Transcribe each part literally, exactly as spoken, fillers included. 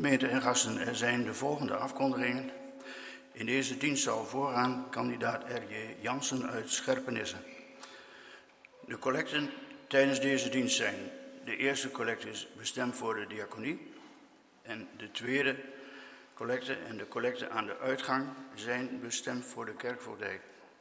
Gemeente en gasten, er zijn de volgende afkondigingen. In deze dienst zal voorgaan kandidaat R J Jansen uit Scherpenisse. De collecten tijdens deze dienst zijn: de eerste collecte is bestemd voor de diaconie en de tweede collecte en de collecte aan de uitgang zijn bestemd voor de kerkvoogdij.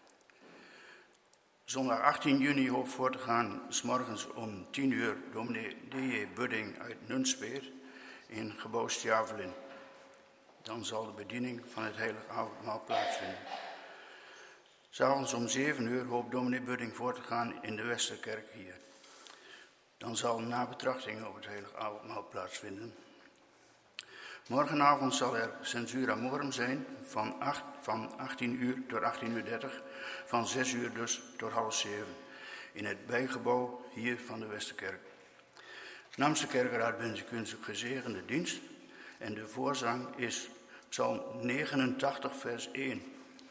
Zondag achttien juni hoopt voor te gaan, 's morgens om tien uur, dominee D J Budding uit Nunspeet in gebouw Stjavelin. Dan zal de bediening van het heilige avondmaal plaatsvinden. 'S Avonds om zeven uur hoopt dominee Budding voor te gaan in de Westerkerk hier. Dan zal nabetrachting op het heilige avondmaal plaatsvinden. Morgenavond zal er censura morum zijn van, acht, van achttien uur tot achttien uur dertig, van zes uur dus tot half zeven, in het bijgebouw hier van de Westerkerk. Namens de kerkraad wens ik u een gezegende dienst en de voorzang is Psalm negenentachtig vers één.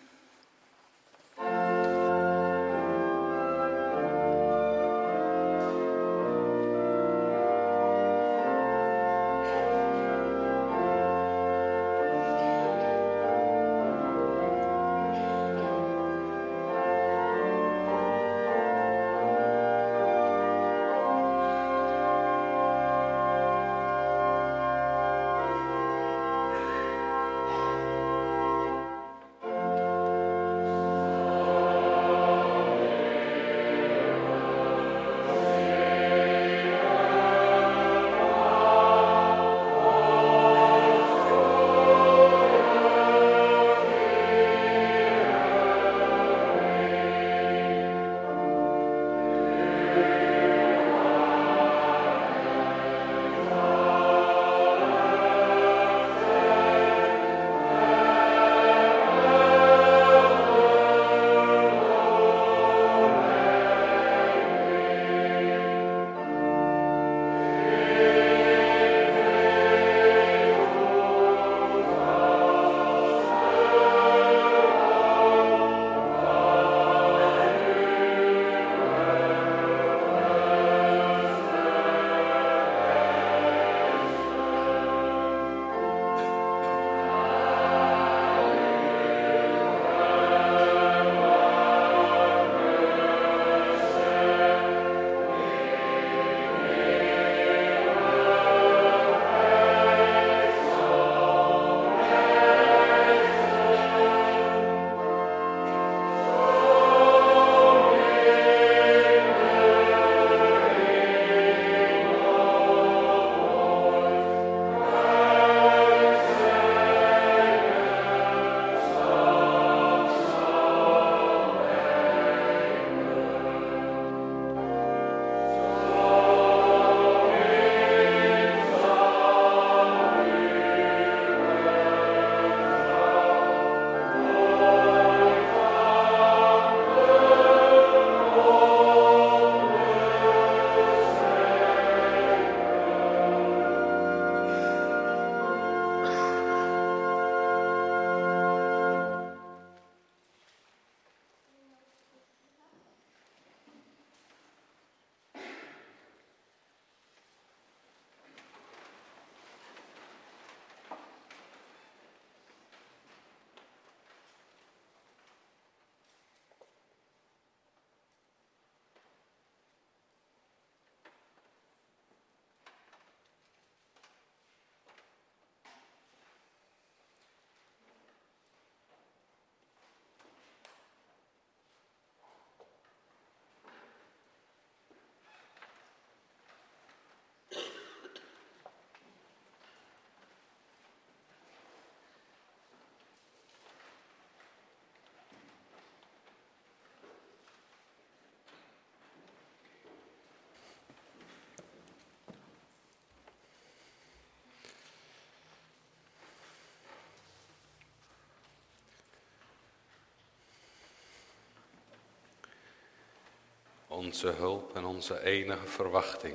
Onze hulp en onze enige verwachting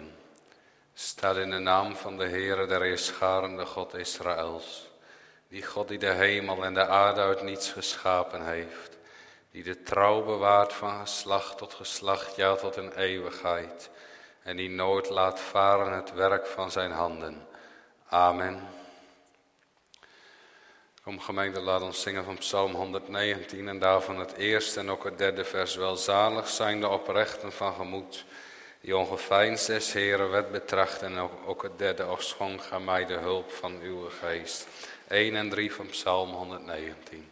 staat in de naam van de Heere der Heerscharen, God Israëls. Die God die de hemel en de aarde uit niets geschapen heeft. Die de trouw bewaart van geslacht tot geslacht, ja tot een eeuwigheid. En die nooit laat varen het werk van zijn handen. Amen. Kom gemeente, laat ons zingen van Psalm honderdnegentien en daarvan het eerste en ook het derde vers. Welzalig zijn de oprechten van gemoed, die ongeveinsd des Heeren wet betracht. En ook, ook het derde, och schonk ga mij de hulp van uw geest. een en drie van Psalm honderdnegentien.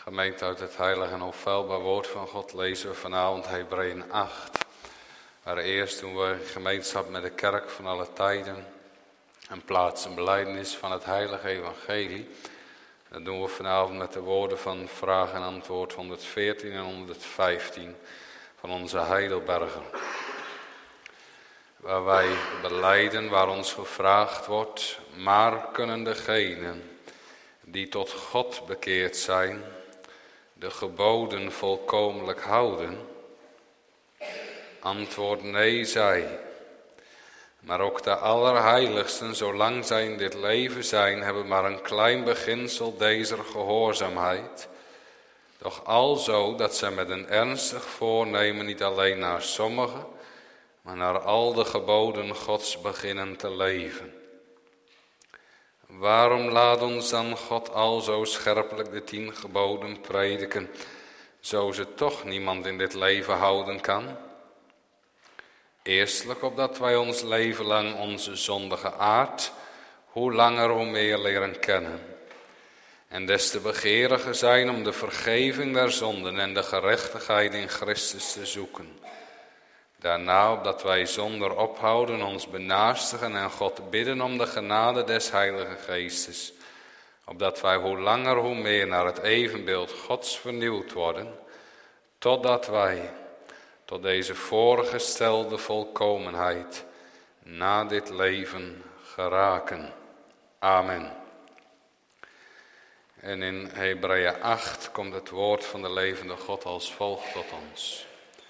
Gemeente, uit het heilige en onfeilbaar woord van God lezen we vanavond Hebreeën acht. Waar eerst doen we gemeenschap met de kerk van alle tijden en plaatsen belijdenis van het heilige evangelie. Dat doen we vanavond met de woorden van vraag en antwoord honderdveertien en honderdvijftien van onze Heidelberger. Waar wij belijden, waar ons gevraagd wordt, maar kunnen degenen die tot God bekeerd zijn, de geboden volkomenlijk houden? Antwoord nee, zij. Maar ook de allerheiligsten, zolang zij in dit leven zijn, hebben maar een klein beginsel deze gehoorzaamheid. Doch alzo dat zij met een ernstig voornemen niet alleen naar sommige, maar naar al de geboden Gods beginnen te leven. Waarom laat ons dan God al zo scherpelijk de tien geboden prediken, zo ze toch niemand in dit leven houden kan? Eerstelijk opdat wij ons leven lang onze zondige aard, hoe langer hoe meer leren kennen. En des te begeeriger zijn om de vergeving der zonden en de gerechtigheid in Christus te zoeken. Daarna opdat wij zonder ophouden ons benaastigen en God bidden om de genade des Heilige Geestes. Opdat wij hoe langer hoe meer naar het evenbeeld Gods vernieuwd worden, totdat wij tot deze voorgestelde volkomenheid na dit leven geraken. Amen. En in Hebreeën acht komt het woord van de levende God als volgt tot ons.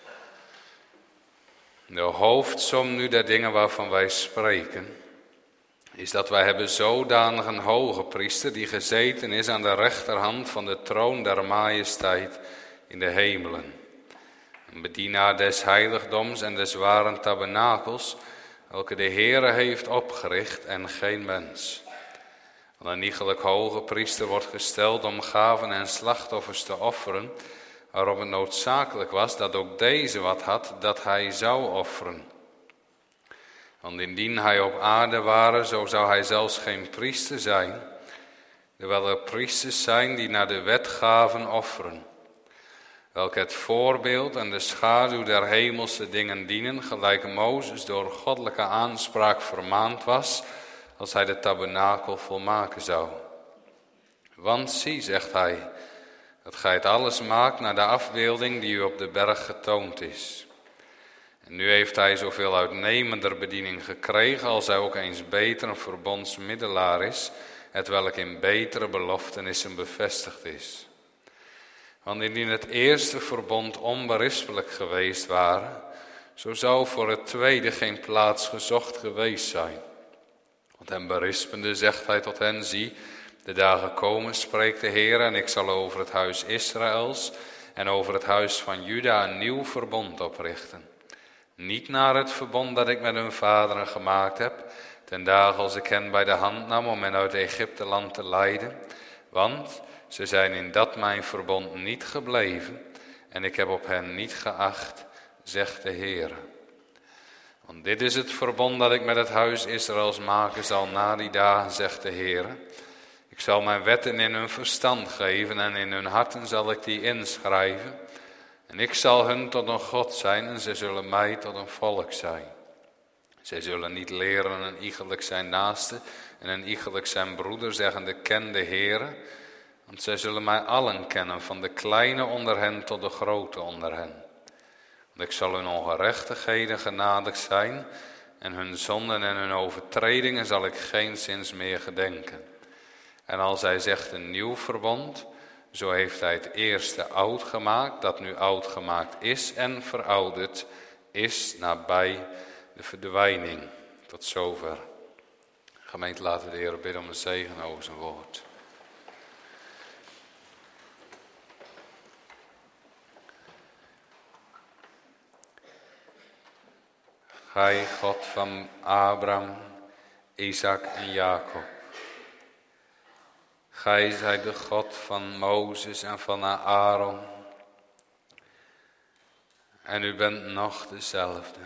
De hoofdsom nu der dingen waarvan wij spreken, is dat wij hebben zodanig een hoge priester die gezeten is aan de rechterhand van de troon der majesteit in de hemelen. Een bedienaar des heiligdoms en des waren tabernakels, welke de Heere heeft opgericht en geen mens. Want een iegelijk hoge priester wordt gesteld om gaven en slachtoffers te offeren, waarop het noodzakelijk was dat ook deze wat had dat hij zou offeren. Want indien hij op aarde ware, zo zou hij zelfs geen priester zijn, terwijl er priesters zijn die naar de wet gaven offeren, welke het voorbeeld en de schaduw der hemelse dingen dienen, gelijk Mozes door goddelijke aanspraak vermaand was, als hij de tabernakel volmaken zou. Want zie, zegt hij, dat gij het alles maakt naar de afbeelding die u op de berg getoond is. En nu heeft hij zoveel uitnemender bediening gekregen, als hij ook eens beter een verbondsmiddelaar is, hetwelk in betere beloftenissen bevestigd is. Want indien het eerste verbond onberispelijk geweest ware, zo zou voor het tweede geen plaats gezocht geweest zijn. Want hen berispende zegt hij tot hen, zie, de dagen komen, spreekt de Heer, en ik zal over het huis Israëls en over het huis van Juda een nieuw verbond oprichten. Niet naar het verbond dat ik met hun vaderen gemaakt heb, ten dagen als ik hen bij de hand nam om hen uit Egypte land te leiden. Want ze zijn in dat mijn verbond niet gebleven en ik heb op hen niet geacht, zegt de Heer. Want dit is het verbond dat ik met het huis Israëls maken zal na die dagen, zegt de Heer. Ik zal mijn wetten in hun verstand geven en in hun harten zal ik die inschrijven. En ik zal hun tot een God zijn en zij zullen mij tot een volk zijn. Zij zullen niet leren een iegelijk zijn naaste en een iegelijk zijn broeder, zeggende ken de Heere. Want zij zullen mij allen kennen, van de kleine onder hen tot de grote onder hen. Want ik zal hun ongerechtigheden genadig zijn en hun zonden en hun overtredingen zal ik geenszins meer gedenken. En als hij zegt een nieuw verbond, zo heeft hij het eerste oud gemaakt, dat nu oud gemaakt is en verouderd is nabij de verdwijning. Tot zover. Gemeente, laten we de Heer bidden om een zegen over zijn woord. Gij, God van Abraham, Isaac en Jacob. Gij zijt de God van Mozes en van Aaron. En u bent nog dezelfde.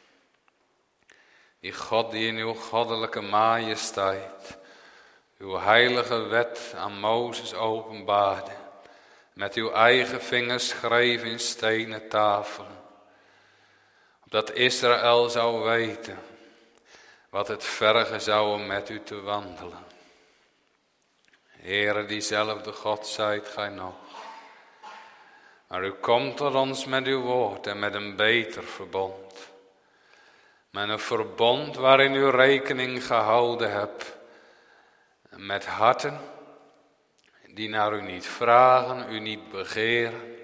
Die God die in uw goddelijke majesteit uw heilige wet aan Mozes openbaarde met uw eigen vingers schreef in stenen tafelen. Opdat Israël zou weten wat het vergen zou om met u te wandelen. Heere, diezelfde God zijt gij nog. Maar u komt tot ons met uw woord en met een beter verbond. Met een verbond waarin u rekening gehouden hebt. Met harten die naar u niet vragen, u niet begeren.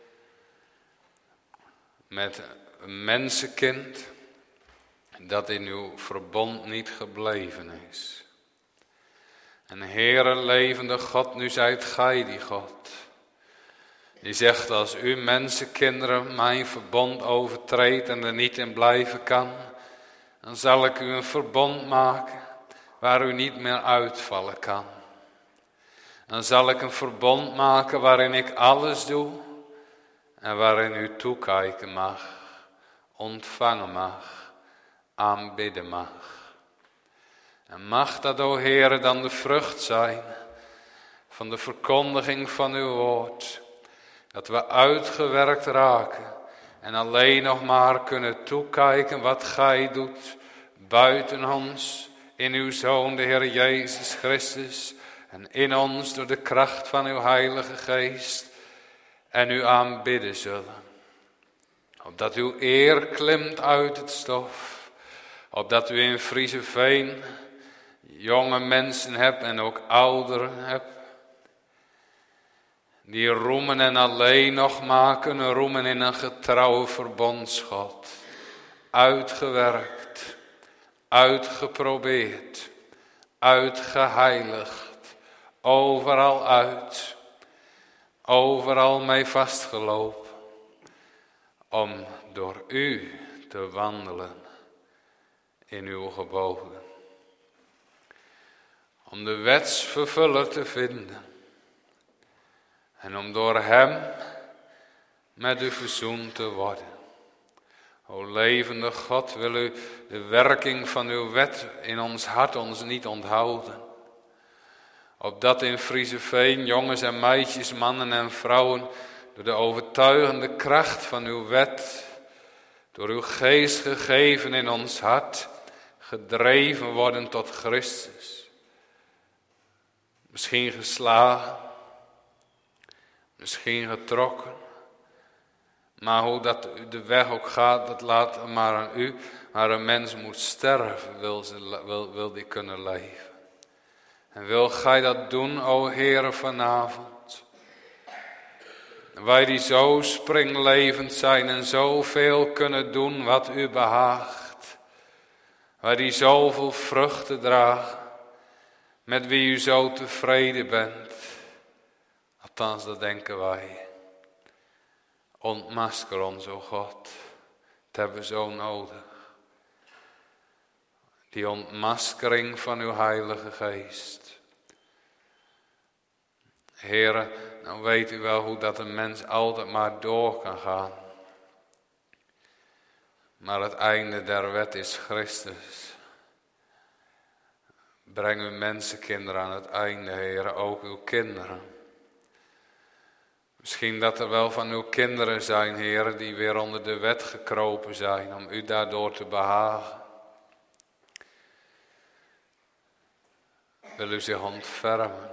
Met een mensenkind dat in uw verbond niet gebleven is. En Heere, levende God, nu zijt gij die God. Die zegt, als u mensenkinderen mijn verbond overtreedt en er niet in blijven kan, dan zal ik u een verbond maken waar u niet meer uitvallen kan. Dan zal ik een verbond maken waarin ik alles doe en waarin u toekijken mag, ontvangen mag, aanbidden mag. En mag dat, o Heere, dan de vrucht zijn van de verkondiging van uw woord. Dat we uitgewerkt raken en alleen nog maar kunnen toekijken wat gij doet buiten ons, in uw Zoon, de Heer Jezus Christus, en in ons door de kracht van uw Heilige Geest, en u aanbidden zullen. Opdat uw eer klimt uit het stof, opdat u in Frieseveen jonge mensen hebt en ook ouderen hebt, die roemen en alleen nog maar kunnen roemen in een getrouwe verbondsgod. Uitgewerkt, uitgeprobeerd, uitgeheiligd, overal uit, overal mee vastgelopen, om door u te wandelen in uw geboden. Om de wetsvervuller te vinden. En om door hem met u verzoend te worden. O levende God, wil u de werking van uw wet in ons hart ons niet onthouden. Opdat in Frieseveen jongens en meisjes, mannen en vrouwen, door de overtuigende kracht van uw wet, door uw geest gegeven in ons hart, gedreven worden tot Christus. Misschien geslagen, misschien getrokken, maar hoe dat de weg ook gaat, dat laat maar aan u. Maar een mens moet sterven, wil, ze, wil, wil die kunnen leven. En wil gij dat doen, o Heere, vanavond? Wij die zo springlevend zijn en zoveel kunnen doen wat u behaagt. Wij die zoveel vruchten dragen, met wie u zo tevreden bent. Althans, dat denken wij. Ontmasker ons, o God. Dat hebben we zo nodig. Die ontmaskering van uw Heilige Geest. Heere, nou weet u wel hoe dat een mens altijd maar door kan gaan. Maar het einde der wet is Christus. Breng uw mensenkinderen aan het einde, Heere, ook uw kinderen. Misschien dat er wel van uw kinderen zijn, Heere, die weer onder de wet gekropen zijn, om u daardoor te behagen. Wil u zich ontfermen.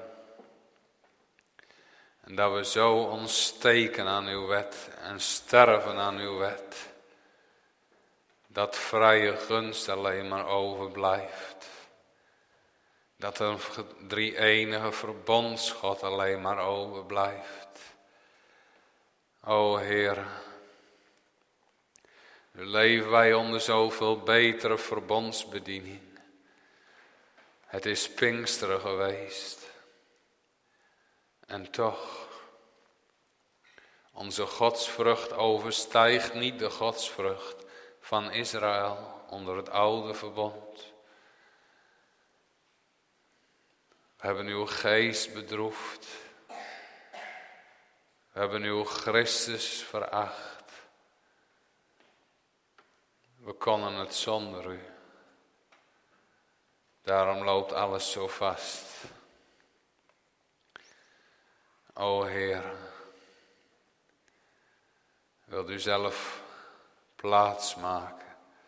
En dat we zo ons steken aan uw wet en sterven aan uw wet. Dat vrije gunst alleen maar overblijft. Dat een drie-enige verbondsgod alleen maar overblijft. O Heer, nu leven wij onder zoveel betere verbondsbediening. Het is Pinksteren geweest. En toch, onze godsvrucht overstijgt niet de godsvrucht van Israël onder het oude verbond. We hebben uw geest bedroefd. We hebben uw Christus veracht. We konden het zonder u. Daarom loopt alles zo vast. O Heer, Wilt u zelf plaats maken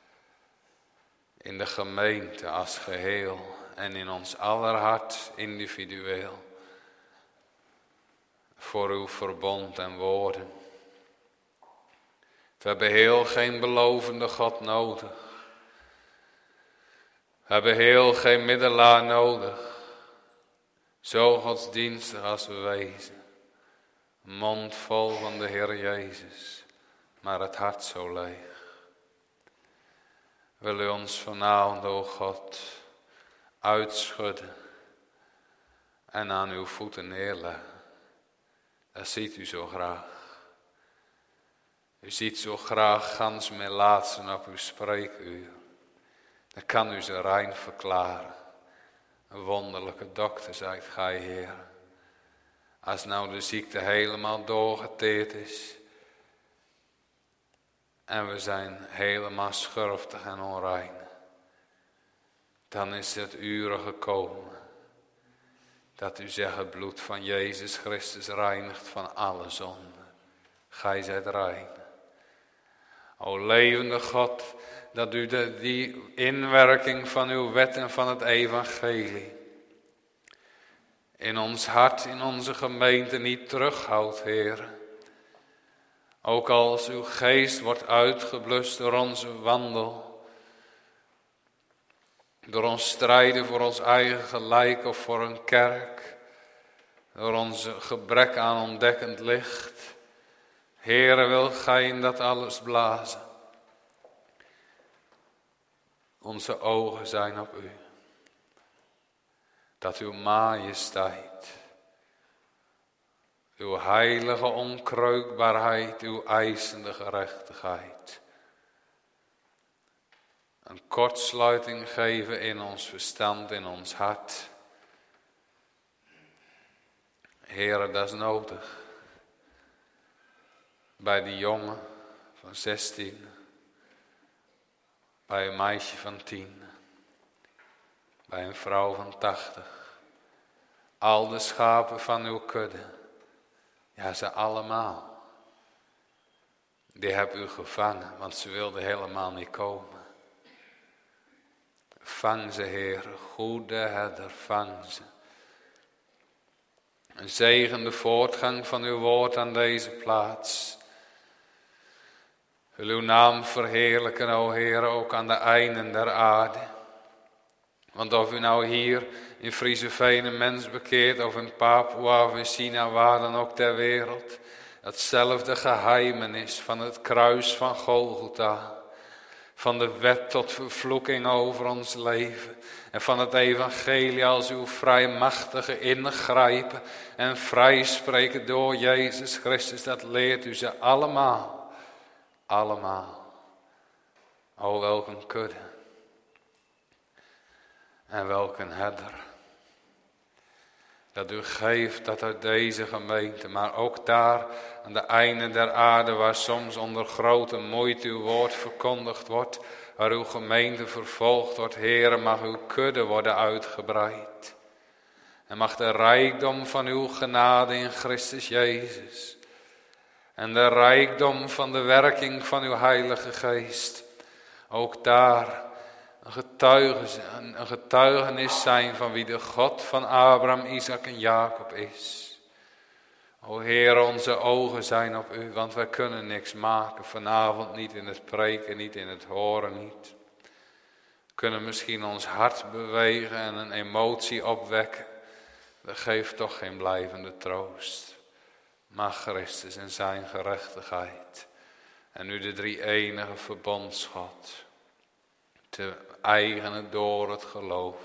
in de gemeente als geheel en in ons aller hart individueel voor uw verbond en woorden. We hebben heel geen belovende God nodig. We hebben heel geen middelaar nodig. Zo godsdienstig als we wezen. Een mond vol van de Heer Jezus, maar het hart zo leeg. Wil u ons vanavond, o God, uitschudden en aan uw voeten neerleggen. Dat ziet u zo graag. U ziet zo graag gans melaatsen op uw spreekuur. Dan kan u ze rein verklaren. Een wonderlijke dokter, zegt gij, Heer. Als nou de ziekte helemaal doorgeteerd is. En we zijn helemaal schurftig en onrein. Dan is het uren gekomen. Dat u zegt, het bloed van Jezus Christus reinigt van alle zonde. Gij zijt rein. O levende God, dat u de, die inwerking van uw wet en van het evangelie in ons hart, in onze gemeente niet terughoudt, Heer. Ook als uw geest wordt uitgeblust door onze wandel, door ons strijden voor ons eigen gelijk of voor een kerk, door onze gebrek aan ontdekkend licht. Heere, wil gij in dat alles blazen. Onze ogen zijn op u. Dat uw majesteit, uw heilige onkreukbaarheid, uw eisende gerechtigheid, een kortsluiting geven in ons verstand, in ons hart. Heere, dat is nodig. Bij die jongen van zestien, bij een meisje van tien, bij een vrouw van tachtig. Al de schapen van uw kudde, ja, ze allemaal. Die hebben u gevangen, want ze wilden helemaal niet komen. Vang ze, Heer, goede herder, vang ze. Een zegende voortgang van uw woord aan deze plaats. Wil uw naam verheerlijken, o Heer, ook aan de einden der aarde. Want of u nou hier in Frieseveen een mens bekeert, of in Papua of in China, waar dan ook ter wereld, datzelfde geheimenis van het kruis van Golgotha, van de wet tot vervloeking over ons leven en van het evangelie als uw vrijmachtige ingrijpen en vrijspreken door Jezus Christus, dat leert u ze allemaal. Allemaal. O, welk een kudde. En welk een herder. Dat u geeft dat uit deze gemeente, maar ook daar aan de einde der aarde, waar soms onder grote moeite uw woord verkondigd wordt, waar uw gemeente vervolgd wordt, Heere, mag uw kudde worden uitgebreid. En mag de rijkdom van uw genade in Christus Jezus en de rijkdom van de werking van uw Heilige Geest ook daar een getuigenis, een getuigenis zijn van wie de God van Abraham, Isaac en Jacob is. O Heer, onze ogen zijn op u, want wij kunnen niks maken vanavond, niet in het preken, niet in het horen, niet. We kunnen misschien ons hart bewegen en een emotie opwekken. Dat geeft toch geen blijvende troost. Maar Christus en zijn gerechtigheid en nu de drie-enige verbondsgod te eigenen door het geloof.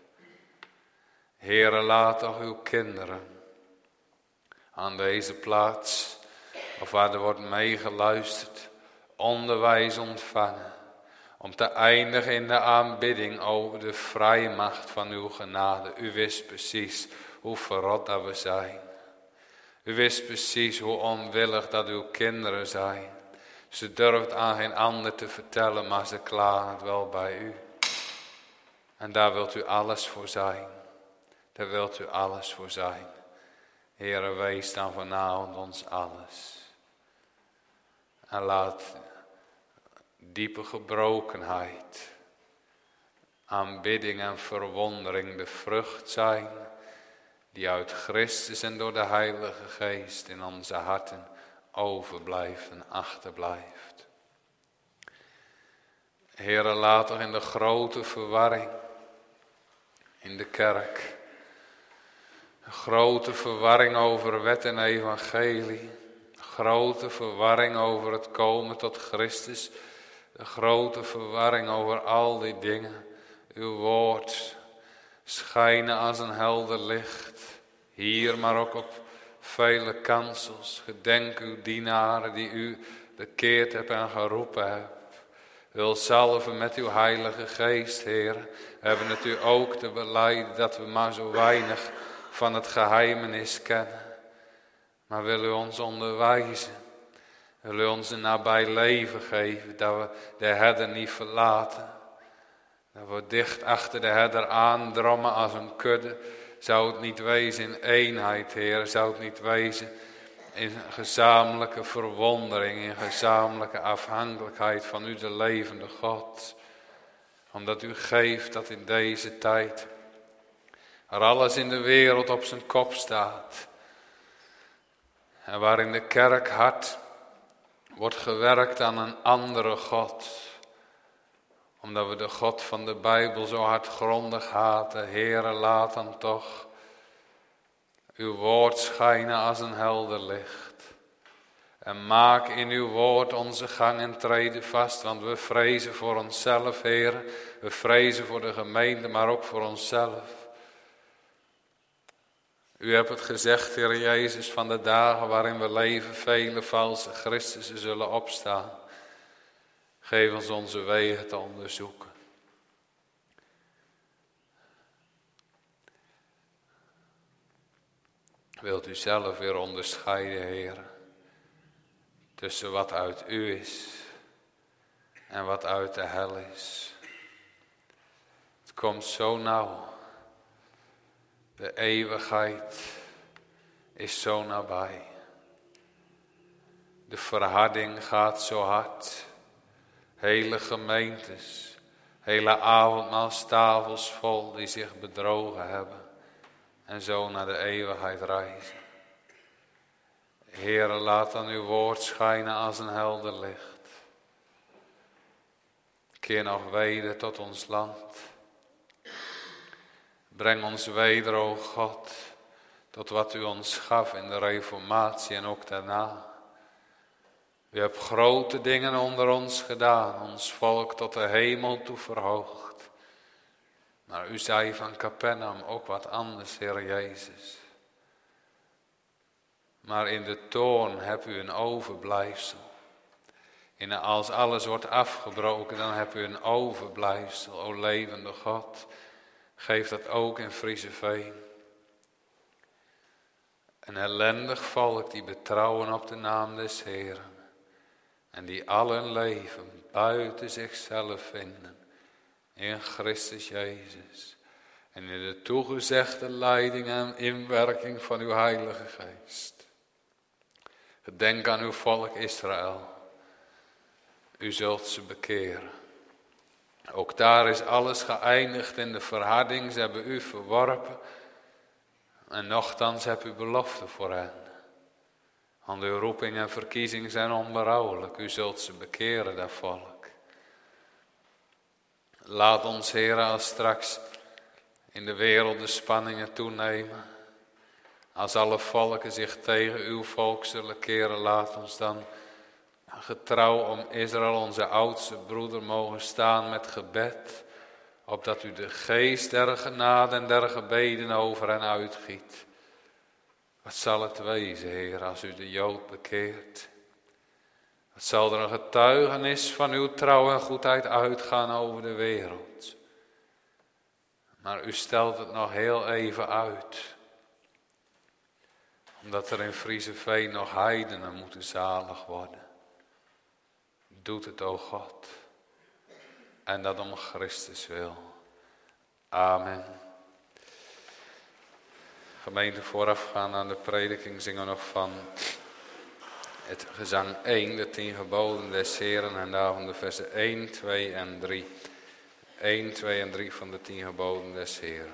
Heere, laat toch uw kinderen aan deze plaats, of waar er wordt meegeluisterd, onderwijs ontvangen, om te eindigen in de aanbidding over de vrijmacht van uw genade. U wist precies hoe verrot dat we zijn. U wist precies hoe onwillig dat uw kinderen zijn. Ze durft aan geen ander te vertellen, maar ze klagen het wel bij u. En daar wilt u alles voor zijn. Daar wilt u alles voor zijn. Heere, wees dan vanavond ons alles. En laat diepe gebrokenheid, aanbidding en verwondering de vrucht zijn die uit Christus en door de Heilige Geest in onze harten overblijft en achterblijft. Heere, laat er in de grote verwarring in de kerk, een grote verwarring over wet en evangelie, grote verwarring over het komen tot Christus, de grote verwarring over al die dingen, uw woord schijnen als een helder licht, hier maar ook op vele kansels. Gedenk uw dienaren die u bekeerd hebt en geroepen hebt. Wil zalven met uw heilige geest, Heer. We hebben het u ook te belijden dat we maar zo weinig van het geheimenis kennen. Maar wil u ons onderwijzen. Wil u ons een nabij leven geven, dat we de herder niet verlaten. Dat we dicht achter de herder aandrommen als een kudde. Zou het niet wezen in eenheid, Heer. Zou het niet wezen in gezamenlijke verwondering, in gezamenlijke afhankelijkheid van u, de levende God. Omdat u geeft dat in deze tijd er alles in de wereld op zijn kop staat. En waarin de kerk hard wordt gewerkt aan een andere God. Omdat we de God van de Bijbel zo hardgrondig haten. Heere, laat dan toch uw woord schijnen als een helder licht. En maak in uw woord onze gang en treden vast. Want we vrezen voor onszelf, Heere. We vrezen voor de gemeente, maar ook voor onszelf. U hebt het gezegd, Heer Jezus, van de dagen waarin we leven, vele valse Christussen zullen opstaan. Geef ons onze wegen te onderzoeken. Wilt u zelf weer onderscheiden, Heer, tussen wat uit u is en wat uit de hel is. Het komt zo nauw. De eeuwigheid is zo nabij. De verharding gaat zo hard. Hele gemeentes, hele avondmaalstafels vol die zich bedrogen hebben en zo naar de eeuwigheid reizen. Heere, laat dan uw woord schijnen als een helder licht. Keer nog weder tot ons land. Breng ons weder, o God, tot wat u ons gaf in de reformatie en ook daarna. U hebt grote dingen onder ons gedaan, ons volk tot de hemel toe verhoogd. Maar u zei van Capernaum ook wat anders, Heer Jezus. Maar in de toorn hebt u een overblijfsel. En als alles wordt afgebroken, dan hebt u een overblijfsel, o levende God. Geef dat ook in Frieseveen. Een ellendig volk die betrouwen op de naam des Heeren. En die al hun leven buiten zichzelf vinden. In Christus Jezus. En in de toegezegde leiding en inwerking van uw Heilige Geest. Gedenk aan uw volk Israël. U zult ze bekeren. Ook daar is alles geëindigd in de verharding. Ze hebben u verworpen. En nochtans hebt u belofte voor hen. Want uw roeping en verkiezing zijn onberouwelijk. U zult ze bekeren, dat volk. Laat ons, Heer, als straks in de wereld de spanningen toenemen. Als alle volken zich tegen uw volk zullen keren, laat ons dan getrouw om Israël, onze oudste broeder, mogen staan met gebed. Opdat u de geest der genade en der gebeden over hen uitgiet. Wat zal het wezen, Heer, als u de Jood bekeert? Wat zal er een getuigenis van uw trouw en goedheid uitgaan over de wereld? Maar u stelt het nog heel even uit. Omdat er in Frieseveen nog heidenen moeten zalig worden. Doet het, o God. En dat om Christus wil. Amen. Gemeente, voorafgaan aan de prediking zingen we nog van Het gezang één, de tien geboden des Heren en daarvan de versen één, twee en drie. één, twee en drie van de tien geboden des Heren.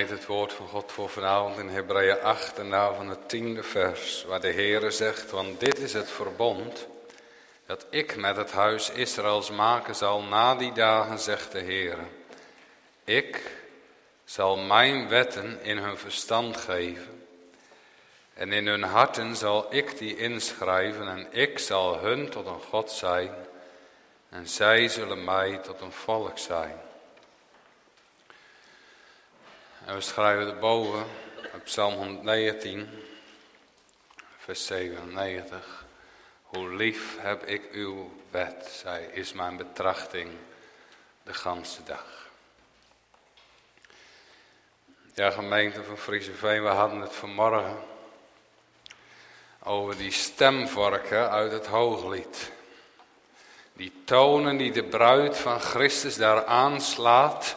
Gemeente, het woord van God voor vanavond in Hebreeën acht en daarvan het tiende vers, waar de Heere zegt, want dit is het verbond dat ik met het huis Israëls maken zal na die dagen, zegt de Heere. Ik zal mijn wetten in hun verstand geven en in hun harten zal ik die inschrijven en ik zal hun tot een God zijn en zij zullen mij tot een volk zijn. En we schrijven erboven op Psalm honderdnegentien, vers zevenennegentig. Hoe lief heb ik uw wet, zij is mijn betrachting de ganse dag. Ja, gemeente van Frieseveen, we hadden het vanmorgen over die stemvorken uit het Hooglied. Die tonen die de bruid van Christus daar aanslaat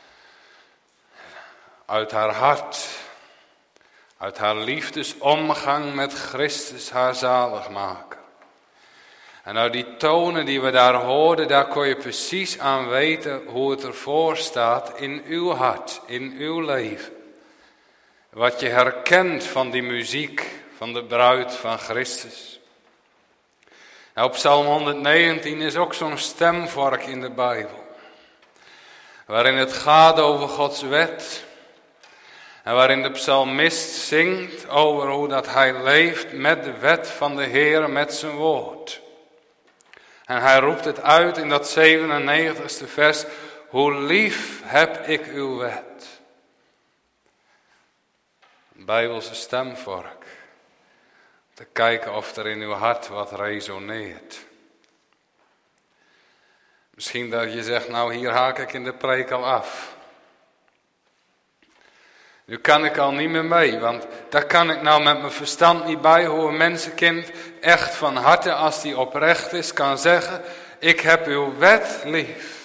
uit haar hart, uit haar liefdesomgang met Christus, haar zaligmaker. En uit die tonen die we daar hoorden, daar kon je precies aan weten hoe het ervoor staat in uw hart, in uw leven. Wat je herkent van die muziek van de bruid van Christus. Nou, op Psalm honderdnegentien is ook zo'n stemvork in de Bijbel. Waarin het gaat over Gods wet. En waarin de psalmist zingt over hoe dat hij leeft met de wet van de Heer, met zijn woord. En hij roept het uit in dat zevenennegentigste vers. Hoe lief heb ik uw wet. Een Bijbelse stemvork. Te kijken of er in uw hart wat resoneert. Misschien dat je zegt, nou hier haak ik in de preek al af. Nu kan ik al niet meer mee, want daar kan ik nou met mijn verstand niet bij hoe een mensenkind echt van harte, als die oprecht is, kan zeggen, ik heb uw wet lief.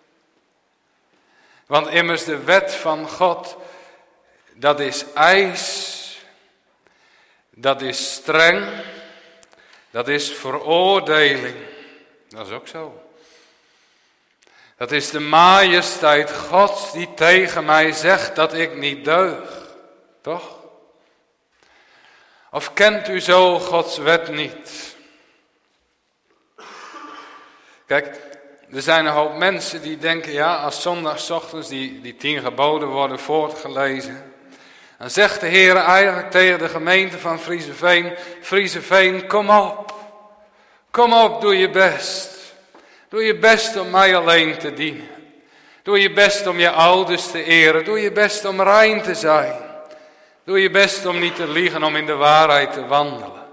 Want immers de wet van God, dat is ijs, dat is streng, dat is veroordeling. Dat is ook zo. Dat is de majesteit Gods die tegen mij zegt dat ik niet deug. Toch? Of kent u zo Gods wet niet? Kijk, er zijn een hoop mensen die denken, ja, als zondagochtends die, die tien geboden worden voortgelezen, dan zegt de Heer eigenlijk tegen de gemeente van Frieseveen, Frieseveen, kom op. Kom op, doe je best. Doe je best om mij alleen te dienen. Doe je best om je ouders te eren. Doe je best om rein te zijn. Doe je best om niet te liegen, om in de waarheid te wandelen.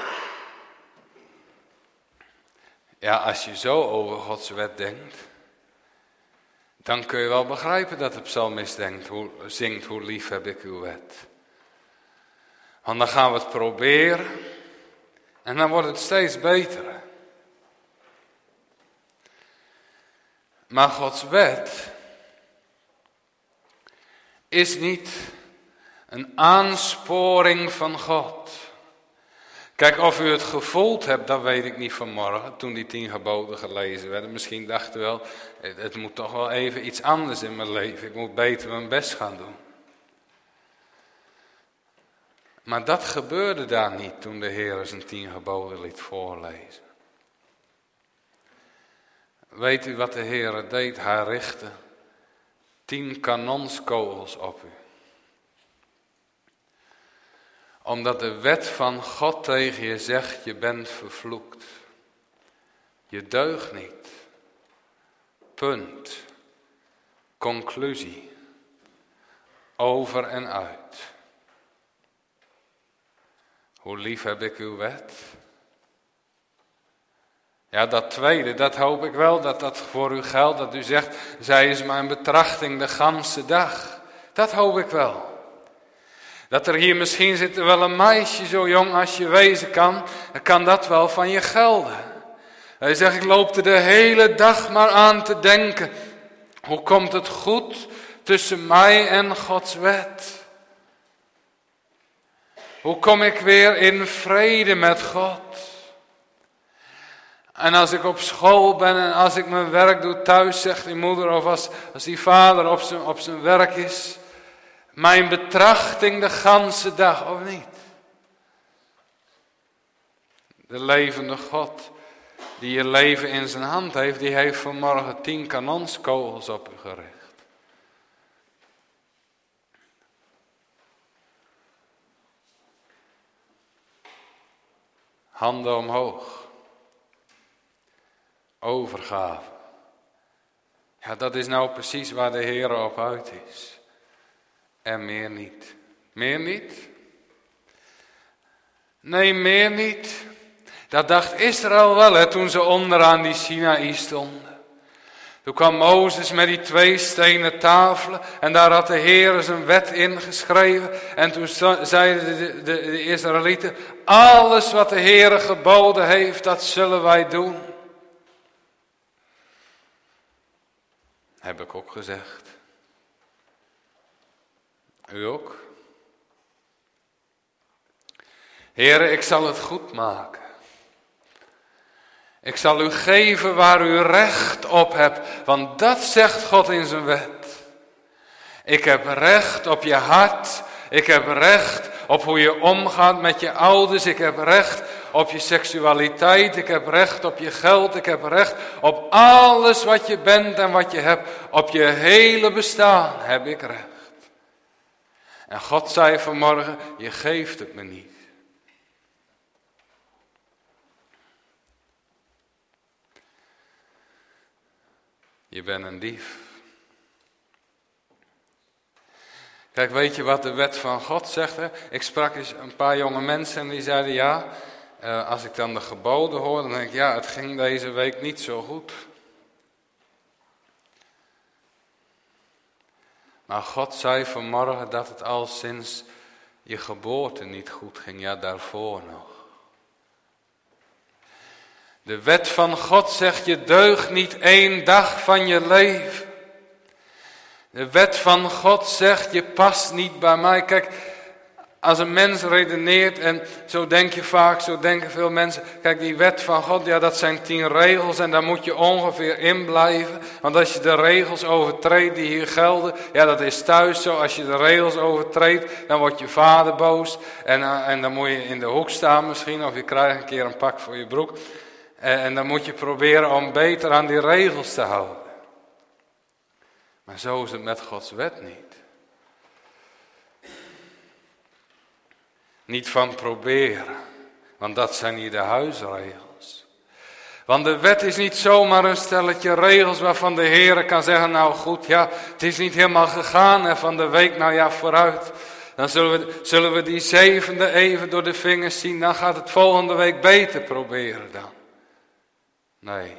Ja, als je zo over Gods wet denkt, dan kun je wel begrijpen dat de psalmist denkt, hoe, zingt, hoe lief heb ik uw wet. Want dan gaan we het proberen en dan wordt het steeds beter. Maar Gods wet is niet een aansporing van God. Kijk, of u het gevoeld hebt, dat weet ik niet vanmorgen, toen die tien geboden gelezen werden. Misschien dacht u wel, het moet toch wel even iets anders in mijn leven. Ik moet beter mijn best gaan doen. Maar dat gebeurde daar niet toen de Heer zijn tien geboden liet voorlezen. Weet u wat de Heer deed? Hij richtte tien kanonskogels op u. Omdat de wet van God tegen je zegt, je bent vervloekt. Je deugt niet. Punt. Conclusie. Over en uit. Hoe lief heb ik uw wet? Ja, dat tweede, dat hoop ik wel dat dat voor u geldt. Dat u zegt, zij is mijn betrachting de ganse dag. Dat hoop ik wel. Dat er hier misschien zit er wel een meisje zo jong als je wezen kan. Dan kan dat wel van je gelden. Hij zegt, ik loop er de hele dag maar aan te denken. Hoe komt het goed tussen mij en Gods wet? Hoe kom ik weer in vrede met God? En als ik op school ben en als ik mijn werk doe thuis, zegt die moeder, of als, als die vader op zijn, op zijn werk is. mijn betrachting de ganse dag, of niet? De levende God, die je leven in zijn hand heeft, die heeft vanmorgen tien kanonskogels op u gericht. Handen omhoog. Overgave. Ja, dat is nou precies waar de Heer op uit is. En meer niet. Meer niet? Nee, meer niet. Dat dacht Israël wel, hè, toen ze onderaan die Sinaï stonden. Toen kwam Mozes met die twee stenen tafelen en daar had de Heer zijn wet ingeschreven. En toen zeiden de, de, de Israëlieten, alles wat de Heer geboden heeft, dat zullen wij doen. Heb ik ook gezegd. U ook? Heere, ik zal het goed maken. Ik zal u geven waar u recht op hebt, want dat zegt God in zijn wet. Ik heb recht op je hart, ik heb recht op hoe je omgaat met je ouders, ik heb recht op je seksualiteit, ik heb recht op je geld, ik heb recht op alles wat je bent en wat je hebt, op je hele bestaan heb ik recht. En God zei vanmorgen, je geeft het me niet. Je bent een dief. Kijk, weet je wat de wet van God zegt? Hè? Ik sprak eens een paar jonge mensen en die zeiden ja, uh, als ik dan de geboden hoor, dan denk ik ja, het ging deze week niet zo goed. Maar God zei vanmorgen dat het al sinds je geboorte niet goed ging, ja daarvoor nog. De wet van God zegt, je deugt niet één dag van je leven. De wet van God zegt, je past niet bij mij. Kijk, als een mens redeneert, en zo denk je vaak, zo denken veel mensen. Kijk, die wet van God, ja dat zijn tien regels en daar moet je ongeveer in blijven. Want als je de regels overtreedt die hier gelden, ja dat is thuis zo. Als je de regels overtreedt, dan wordt je vader boos. En, en dan moet je in de hoek staan misschien, of je krijgt een keer een pak voor je broek. En dan moet je proberen om beter aan die regels te houden. Maar zo is het met Gods wet niet. Niet van proberen, want dat zijn niet de huisregels. Want de wet is niet zomaar een stelletje regels waarvan de Heer kan zeggen, nou goed, ja, het is niet helemaal gegaan en van de week, nou ja, vooruit. Dan zullen we, zullen we die zevende even door de vingers zien, dan gaat het volgende week beter proberen dan. Nee.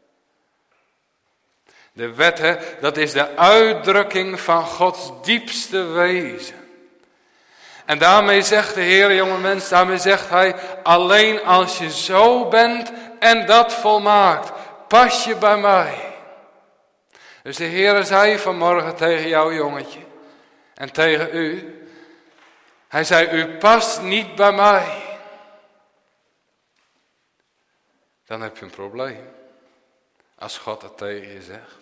De wet, hè, dat is de uitdrukking van Gods diepste wezen. En daarmee zegt de Heer, jonge mens, daarmee zegt hij, alleen als je zo bent en dat volmaakt, pas je bij mij. Dus de Heer zei vanmorgen tegen jou, jongetje, en tegen u, hij zei, u past niet bij mij. Dan heb je een probleem. Als God dat tegen je zegt.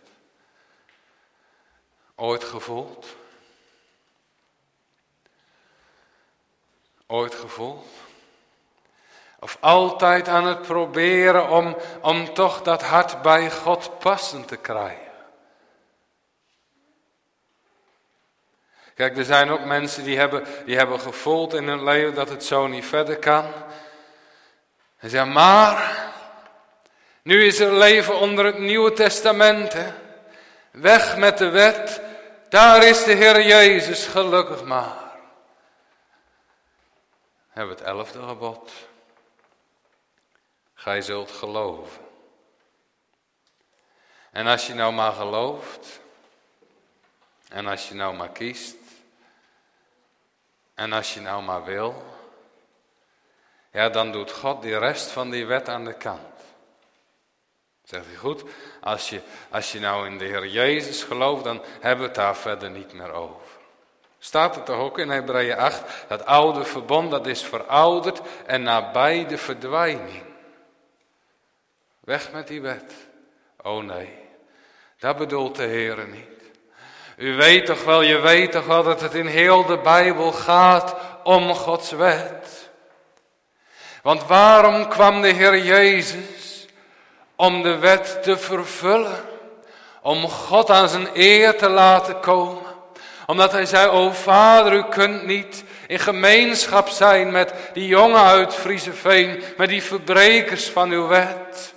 Ooit gevoeld? Ooit gevoeld? Of altijd aan het proberen om, om toch dat hart bij God passend te krijgen? Kijk, er zijn ook mensen die hebben, die hebben gevoeld in hun leven dat het zo niet verder kan. En zeggen, maar nu is er leven onder het Nieuwe Testament. Hè? Weg met de wet, daar is de Heer Jezus, gelukkig maar. Hebben we het elfde gebod. Gij zult geloven. En als je nou maar gelooft, en als je nou maar kiest, en als je nou maar wil, ja dan doet God die rest van die wet aan de kant. Zegt hij goed, als je, als je nou in de Heer Jezus gelooft, dan hebben we het daar verder niet meer over. Staat er toch ook in Hebreeën acht, dat oude verbond dat is verouderd en nabij de verdwijning. Weg met die wet. Oh nee, dat bedoelt de Heer niet. U weet toch wel, je weet toch wel dat het in heel de Bijbel gaat om Gods wet. Want waarom kwam de Heer Jezus? Om de wet te vervullen. Om God aan zijn eer te laten komen. Omdat hij zei, o Vader, u kunt niet in gemeenschap zijn met die jongen uit Frieseveen, met die verbrekers van uw wet.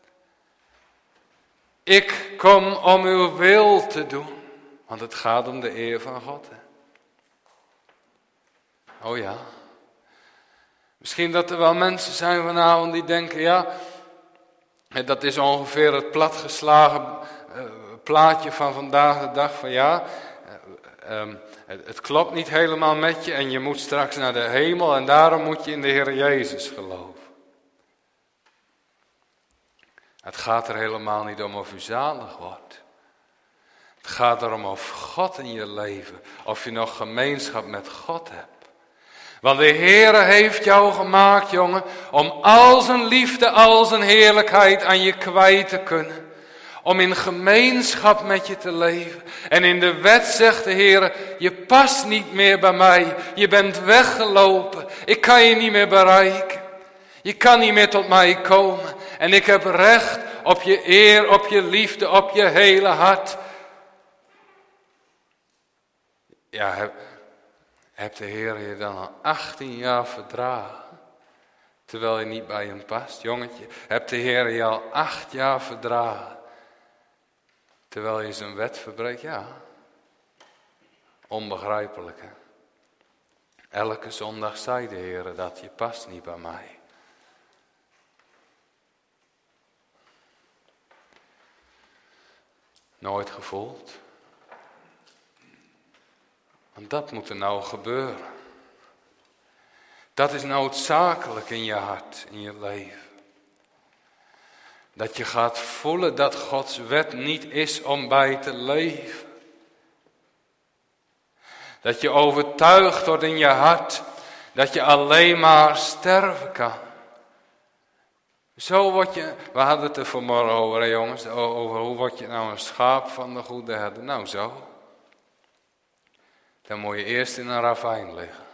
Ik kom om uw wil te doen. Want het gaat om de eer van God. Hè? Oh ja. Misschien dat er wel mensen zijn vanavond die denken, ja, dat is ongeveer het platgeslagen uh, plaatje van vandaag de dag. Van ja, uh, um, het, het klopt niet helemaal met je en je moet straks naar de hemel en daarom moet je in de Heer Jezus geloven. Het gaat er helemaal niet om of u zalig wordt. Het gaat erom of God in je leven, of je nog gemeenschap met God hebt. Want de Heere heeft jou gemaakt, jongen, om al zijn liefde, al zijn heerlijkheid aan je kwijt te kunnen. Om in gemeenschap met je te leven. En in de wet zegt de Heere, je past niet meer bij mij. Je bent weggelopen. Ik kan je niet meer bereiken. Je kan niet meer tot mij komen. En ik heb recht op je eer, op je liefde, op je hele hart. Ja, heb, heb de Heer je dan al achttien jaar verdragen, terwijl je niet bij hem past? Jongetje, heb de Heer je al acht jaar verdragen, terwijl je zijn wet verbreekt? Ja, onbegrijpelijk hè. Elke zondag zei de Heer dat, je past niet bij mij. Nooit gevoeld. Want dat moet er nou gebeuren. Dat is noodzakelijk in je hart, in je leven. Dat je gaat voelen dat Gods wet niet is om bij te leven. Dat je overtuigd wordt in je hart dat je alleen maar sterven kan. Zo word je, we hadden het er vanmorgen over hè, jongens, over hoe word je nou een schaap van de goede herder. Nou zo. Dan moet je eerst in een ravijn liggen.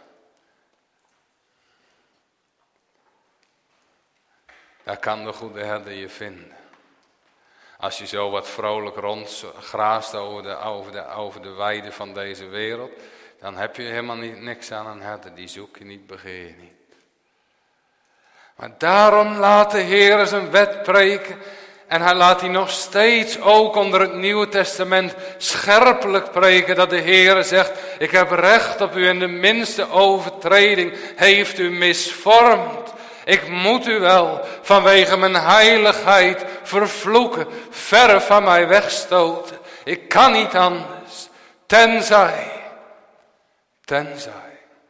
Daar kan de goede herder je vinden. Als je zo wat vrolijk rondgraast over de, over, de, over de weide van deze wereld, dan heb je helemaal niet, niks aan een herder. Die zoek je niet, begeer je niet. Maar daarom laat de Heer zijn wet preken. En hij laat die nog steeds ook onder het Nieuwe Testament scherpelijk preken. Dat de Heer zegt, ik heb recht op u en de minste overtreding heeft u misvormd. Ik moet u wel vanwege mijn heiligheid vervloeken, verre van mij wegstoten. Ik kan niet anders, tenzij, tenzij.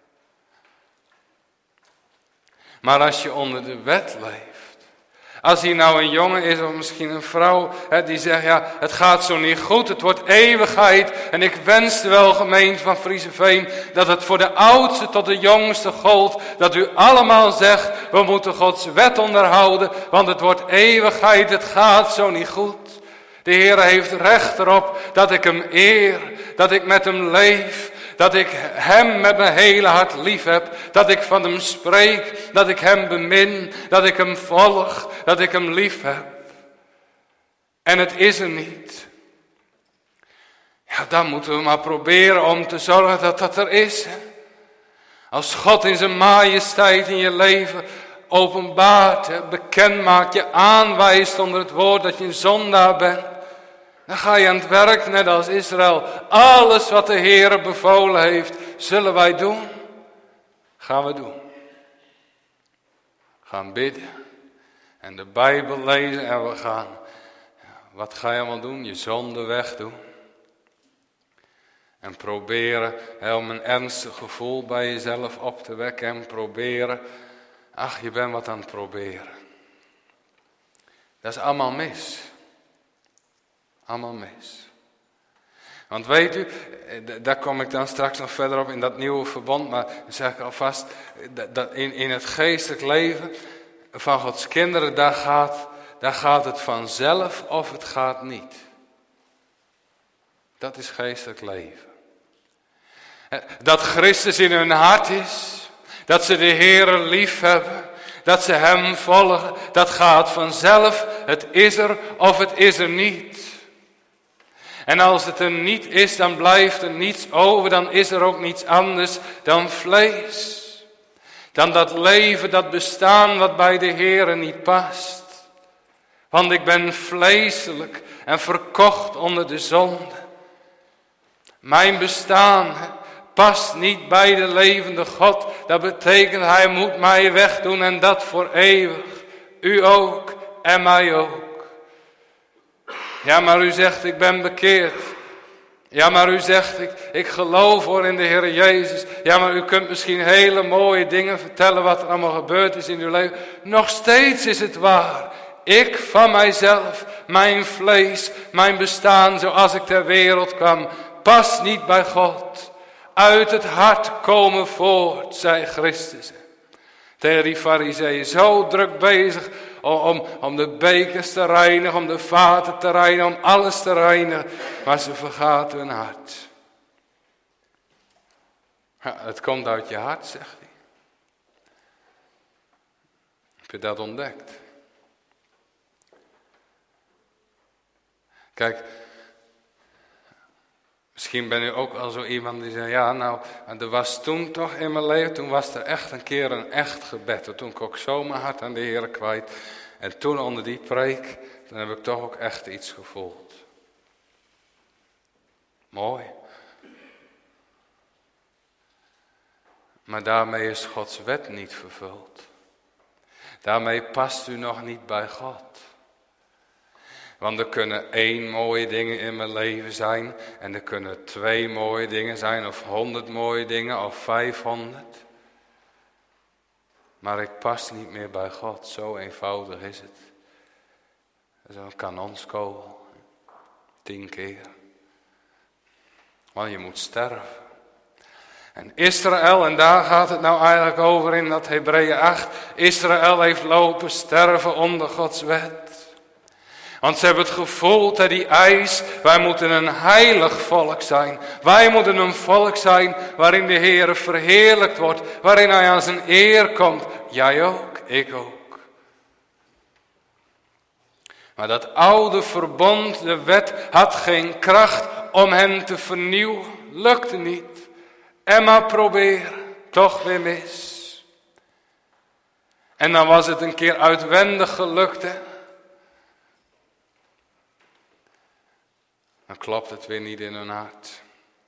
Maar als je onder de wet leeft, als hier nou een jongen is of misschien een vrouw hè, die zegt, ja, het gaat zo niet goed, het wordt eeuwigheid. En ik wens wel, gemeente van Frieseveen, dat het voor de oudste tot de jongste gold. Dat u allemaal zegt, we moeten Gods wet onderhouden, want het wordt eeuwigheid, het gaat zo niet goed. De Heer heeft recht erop dat ik hem eer, dat ik met hem leef. Dat ik hem met mijn hele hart lief heb. Dat ik van hem spreek. Dat ik hem bemin. Dat ik hem volg. Dat ik hem lief heb. En het is er niet. Ja, dan moeten we maar proberen om te zorgen dat dat er is. Als God in zijn majesteit in je leven openbaart, bekend maakt, je aanwijst onder het woord dat je een zondaar bent. Dan ga je aan het werk, net als Israël. Alles wat de Heer bevolen heeft, zullen wij doen. Gaan we doen. Gaan bidden. En de Bijbel lezen en we gaan. Wat ga je allemaal doen? Je zonde wegdoen. En proberen om een ernstig gevoel bij jezelf op te wekken. En proberen. Ach, je bent wat aan het proberen. Dat is allemaal mis. Allemaal mis. Want weet u, daar kom ik dan straks nog verder op in dat nieuwe verbond. Maar dan zeg ik alvast, dat in, in het geestelijk leven van Gods kinderen, daar gaat, daar gaat het vanzelf of het gaat niet. Dat is geestelijk leven. Dat Christus in hun hart is. Dat ze de Heere lief hebben. Dat ze hem volgen. Dat gaat vanzelf. Het is er of het is er niet. En als het er niet is, dan blijft er niets over. Dan is er ook niets anders dan vlees. Dan dat leven, dat bestaan wat bij de Heere niet past. Want ik ben vleeselijk en verkocht onder de zonde. Mijn bestaan past niet bij de levende God. Dat betekent hij moet mij wegdoen en dat voor eeuwig. U ook en mij ook. Ja, maar u zegt ik ben bekeerd. Ja, maar u zegt ik, ik geloof hoor in de Heer Jezus. Ja, maar u kunt misschien hele mooie dingen vertellen wat er allemaal gebeurd is in uw leven. Nog steeds is het waar. Ik van mijzelf, mijn vlees, mijn bestaan zoals ik ter wereld kwam, past niet bij God. Uit het hart komen voort, zei Christus. Tegen die farizeeën, zo druk bezig om, om, om de bekers te reinigen, om de vaten te reinigen, om alles te reinigen. Maar ze vergaten hun hart. Ja, het komt uit je hart, zegt hij. Heb je dat ontdekt? Kijk, misschien ben u ook al zo iemand die zegt, ja nou, er was toen toch in mijn leven, toen was er echt een keer een echt gebed. Toen kon ik zo mijn hart aan de Heer kwijt. En toen onder die preek, dan heb ik toch ook echt iets gevoeld. Mooi. Maar daarmee is Gods wet niet vervuld. Daarmee past u nog niet bij God. Want er kunnen één mooie dingen in mijn leven zijn. En er kunnen twee mooie dingen zijn. Of honderd mooie dingen. Of vijfhonderd. Maar ik pas niet meer bij God. Zo eenvoudig is het. Zo'n kanonskogel. Tien keer. Want je moet sterven. En Israël, en daar gaat het nou eigenlijk over in dat Hebreeën acht. Israël heeft lopen sterven onder Gods wet. Want ze hebben het gevoeld, hè, die eis, wij moeten een heilig volk zijn. Wij moeten een volk zijn waarin de Heer verheerlijkt wordt. Waarin hij aan zijn eer komt. Jij ook, ik ook. Maar dat oude verbond, de wet, had geen kracht om hen te vernieuwen. Lukte niet. En maar proberen, toch weer mis. En dan was het een keer uitwendig gelukt, hè. Dan klopt het weer niet in hun hart.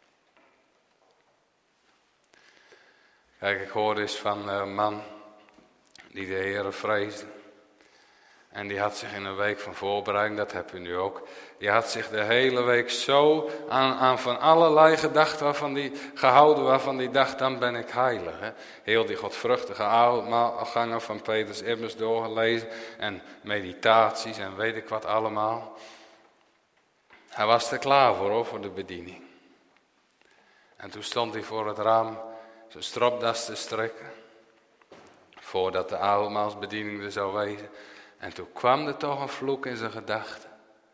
Kijk, ik hoorde eens van een man die de Heere vreesde. En die had zich in een week van voorbereiding, dat heb u nu ook. Die had zich de hele week zo aan, aan van allerlei gedachten waarvan die, gehouden waarvan die dacht, dan ben ik heilig. Hè. Heel die godvruchtige avondmaalgangen van Petrus Immers doorgelezen. En meditaties en weet ik wat allemaal. Hij was er klaar voor, hoor, voor de bediening. En toen stond hij voor het raam zijn stropdas te strekken. Voordat de avondmaalsbediening er zou wezen. En toen kwam er toch een vloek in zijn gedachten.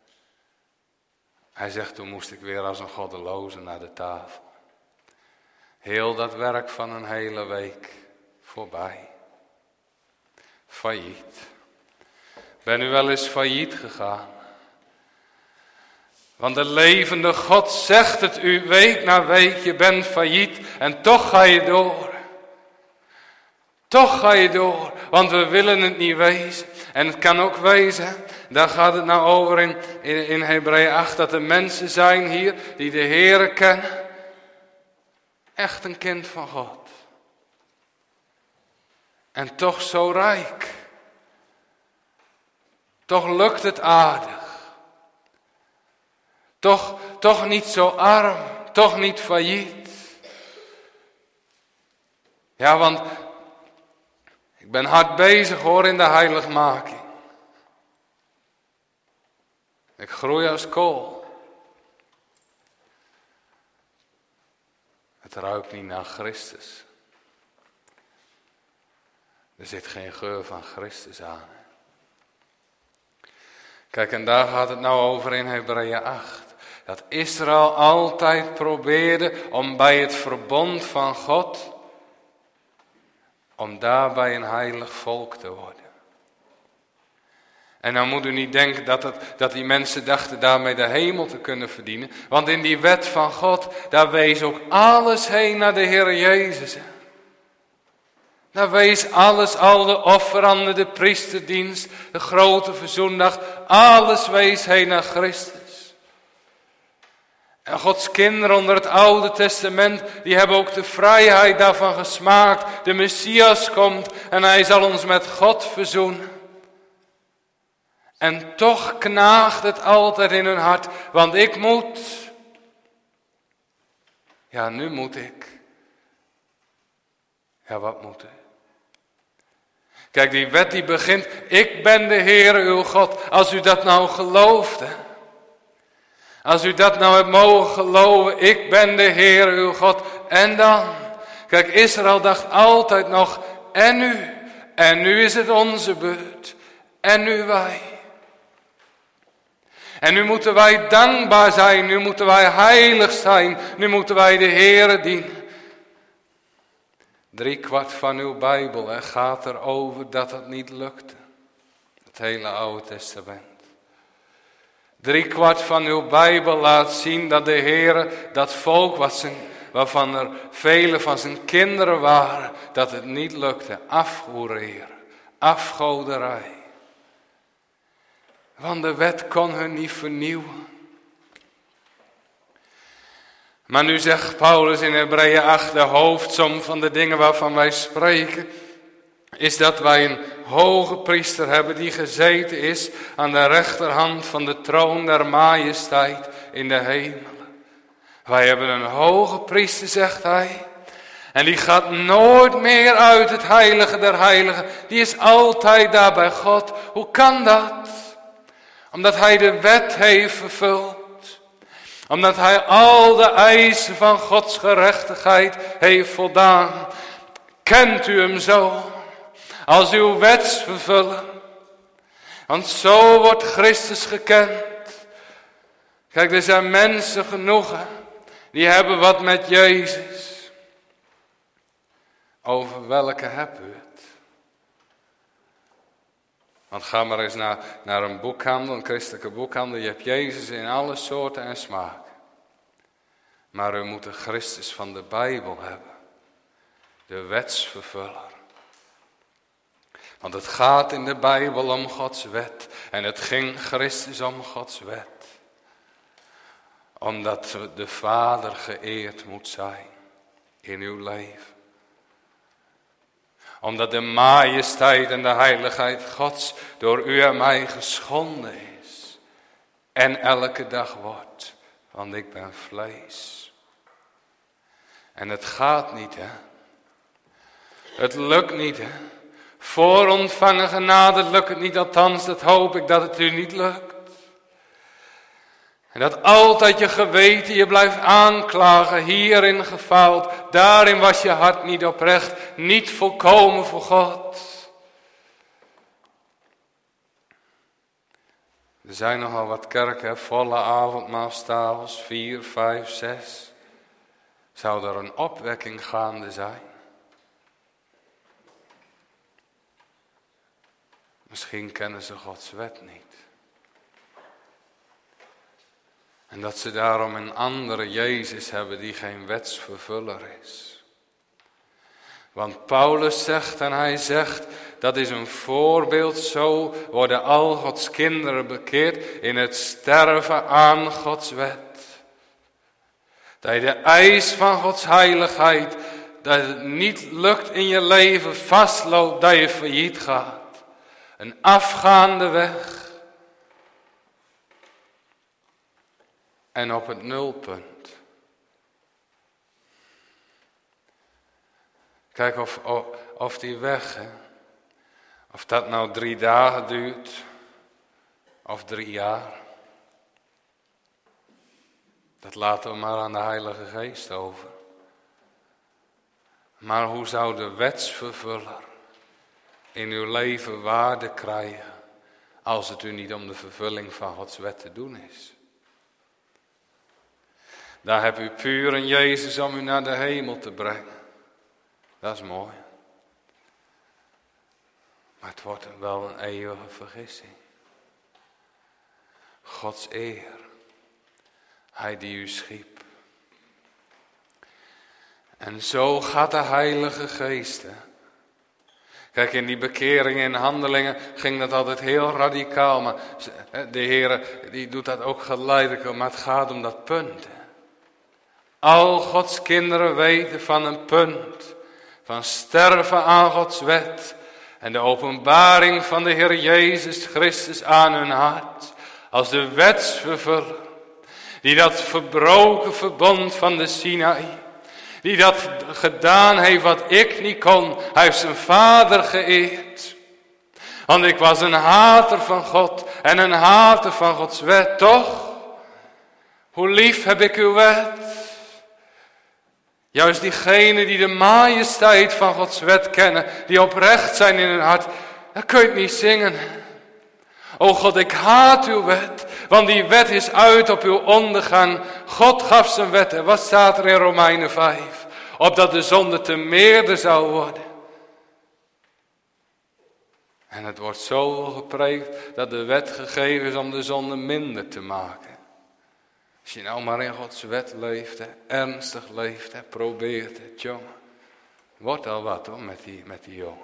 Hij zegt, toen moest ik weer als een goddeloze naar de tafel. Heel dat werk van een hele week voorbij. Failliet. Ben u wel eens failliet gegaan? Want de levende God zegt het u week na week, je bent failliet en toch ga je door. Toch ga je door, want we willen het niet wezen. En het kan ook wezen, daar gaat het nou over in, in, in Hebreeën acht, dat er mensen zijn hier die de Heere kennen. Echt een kind van God. En toch zo rijk. Toch lukt het aardig. Toch, toch niet zo arm, toch niet failliet. Ja, want ik ben hard bezig hoor in de heiligmaking. Ik groei als kool. Het ruikt niet naar Christus. Er zit geen geur van Christus aan. Kijk, en daar gaat het nou over in Hebreeën acht. Dat Israël altijd probeerde om bij het verbond van God, om daarbij een heilig volk te worden. En dan moet u niet denken dat, het, dat die mensen dachten daarmee de hemel te kunnen verdienen. Want in die wet van God, daar wees ook alles heen naar de Heer Jezus. Daar wees alles, al de offeranden, de priesterdienst, de grote verzoendag. Alles wees heen naar Christus. En Gods kinderen onder het Oude Testament, die hebben ook de vrijheid daarvan gesmaakt. De Messias komt en hij zal ons met God verzoenen. En toch knaagt het altijd in hun hart, want ik moet. Ja, nu moet ik. Ja, wat moet ik? Kijk, die wet die begint, ik ben de Heere uw God. Als u dat nou gelooft, hè? Als u dat nou hebt mogen geloven, ik ben de Heere uw God. En dan, kijk, Israël dacht altijd nog, en nu, en nu is het onze beurt, en nu wij. En nu moeten wij dankbaar zijn, nu moeten wij heilig zijn, nu moeten wij de Heere dienen. Drie kwart van uw Bijbel hè, gaat erover dat het niet lukte. Het hele Oude Testament. Drie kwart van uw Bijbel laat zien dat de Heere dat volk wat zijn, waarvan er vele van zijn kinderen waren, dat het niet lukte. Afgoereren, afgoderij. Want de wet kon hun niet vernieuwen. Maar nu zegt Paulus in Hebreeën acht, de hoofdsom van de dingen waarvan wij spreken, is dat wij een hoge priester hebben die gezeten is aan de rechterhand van de troon der majesteit in de hemelen. Wij hebben een hoge priester, zegt hij, en die gaat nooit meer uit het heilige der heiligen. Die is altijd daar bij God. Hoe kan dat? Omdat hij de wet heeft vervuld. Omdat hij al de eisen van Gods gerechtigheid heeft voldaan. Kent u hem zo? Als uw wetsvervuller. Want zo wordt Christus gekend. Kijk, er zijn mensen genoeg. Hè? Die hebben wat met Jezus. Over welke heb u het? Want ga maar eens naar, naar een boekhandel, een christelijke boekhandel. Je hebt Jezus in alle soorten en smaken. Maar u moet de Christus van de Bijbel hebben. De wetsvervuller. Want het gaat in de Bijbel om Gods wet. En het ging Christus om Gods wet. Omdat de Vader geëerd moet zijn in uw leven. Omdat de majesteit en de heiligheid Gods door u en mij geschonden is. En elke dag wordt. Want ik ben vlees. En het gaat niet, hè. Het lukt niet, hè. Voor ontvangen genade lukt het niet. Althans, dat hoop ik dat het u niet lukt. En dat altijd je geweten je blijft aanklagen. Hierin gefaald. Daarin was je hart niet oprecht. Niet volkomen voor God. Er zijn nogal wat kerken. Volle avondmaalstafels. Vier, vijf, zes. Zou er een opwekking gaande zijn? Misschien kennen ze Gods wet niet. En dat ze daarom een andere Jezus hebben die geen wetsvervuller is. Want Paulus zegt en hij zegt, dat is een voorbeeld, zo worden al Gods kinderen bekeerd in het sterven aan Gods wet. Dat je de eis van Gods heiligheid, dat het niet lukt in je leven, vastloopt, dat je failliet gaat. Een afgaande weg. En op het nulpunt. Kijk of, of, of die weg, hè, of dat nou drie dagen duurt, of drie jaar. Dat laten we maar aan de Heilige Geest over. Maar hoe zou de wetsvervuller in uw leven waarde krijgen, als het u niet om de vervulling van Gods wet te doen is? Daar heb u puur in Jezus om u naar de hemel te brengen. Dat is mooi. Maar het wordt wel een eeuwige vergissing. Gods eer. Hij die u schiep. En zo gaat de Heilige Geest. Hè? Kijk, in die bekeringen en handelingen ging dat altijd heel radicaal. Maar de Heer die doet dat ook geleidelijk. Maar het gaat om dat punt. Hè? Al Gods kinderen weten van een punt. Van sterven aan Gods wet. En de openbaring van de Heer Jezus Christus aan hun hart. Als de wetsvervuller. Die dat verbroken verbond van de Sinaï. Die dat gedaan heeft wat ik niet kon. Hij heeft zijn vader geëerd. Want ik was een hater van God. En een hater van Gods wet, toch? Hoe lief heb ik uw wet. Juist diegenen die de majesteit van Gods wet kennen. Die oprecht zijn in hun hart. Dan kun je het niet zingen. O God, ik haat uw wet. Want die wet is uit op uw ondergang. God gaf zijn wet. En wat staat er in Romeinen vijf? Opdat de zonde te meerder zou worden. En het wordt zo gepreekt dat de wet gegeven is om de zonde minder te maken. Als je nou maar in Gods wet leeft, hè, ernstig leeft, hè, probeert het, jongen. Wordt al wat hoor, met die, met die jongen.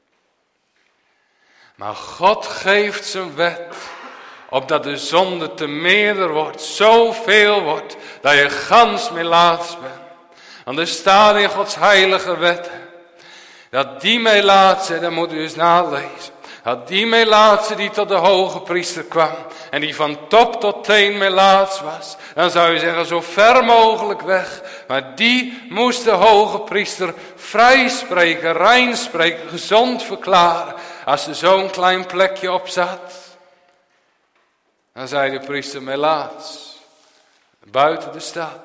Maar God geeft zijn wet, opdat de zonde te meerder wordt, zoveel wordt, dat je gans melaats bent. Want er staat in Gods heilige wet, dat die melaatse, dat moet u eens nalezen, dat die melaatse die tot de hoge priester kwam, en die van top tot teen melaats was, dan zou je zeggen zo ver mogelijk weg. Maar die moest de hoge priester vrijspreken, rein spreken, gezond verklaren. Als er zo'n klein plekje op zat, dan zei de priester melaats, buiten de stad.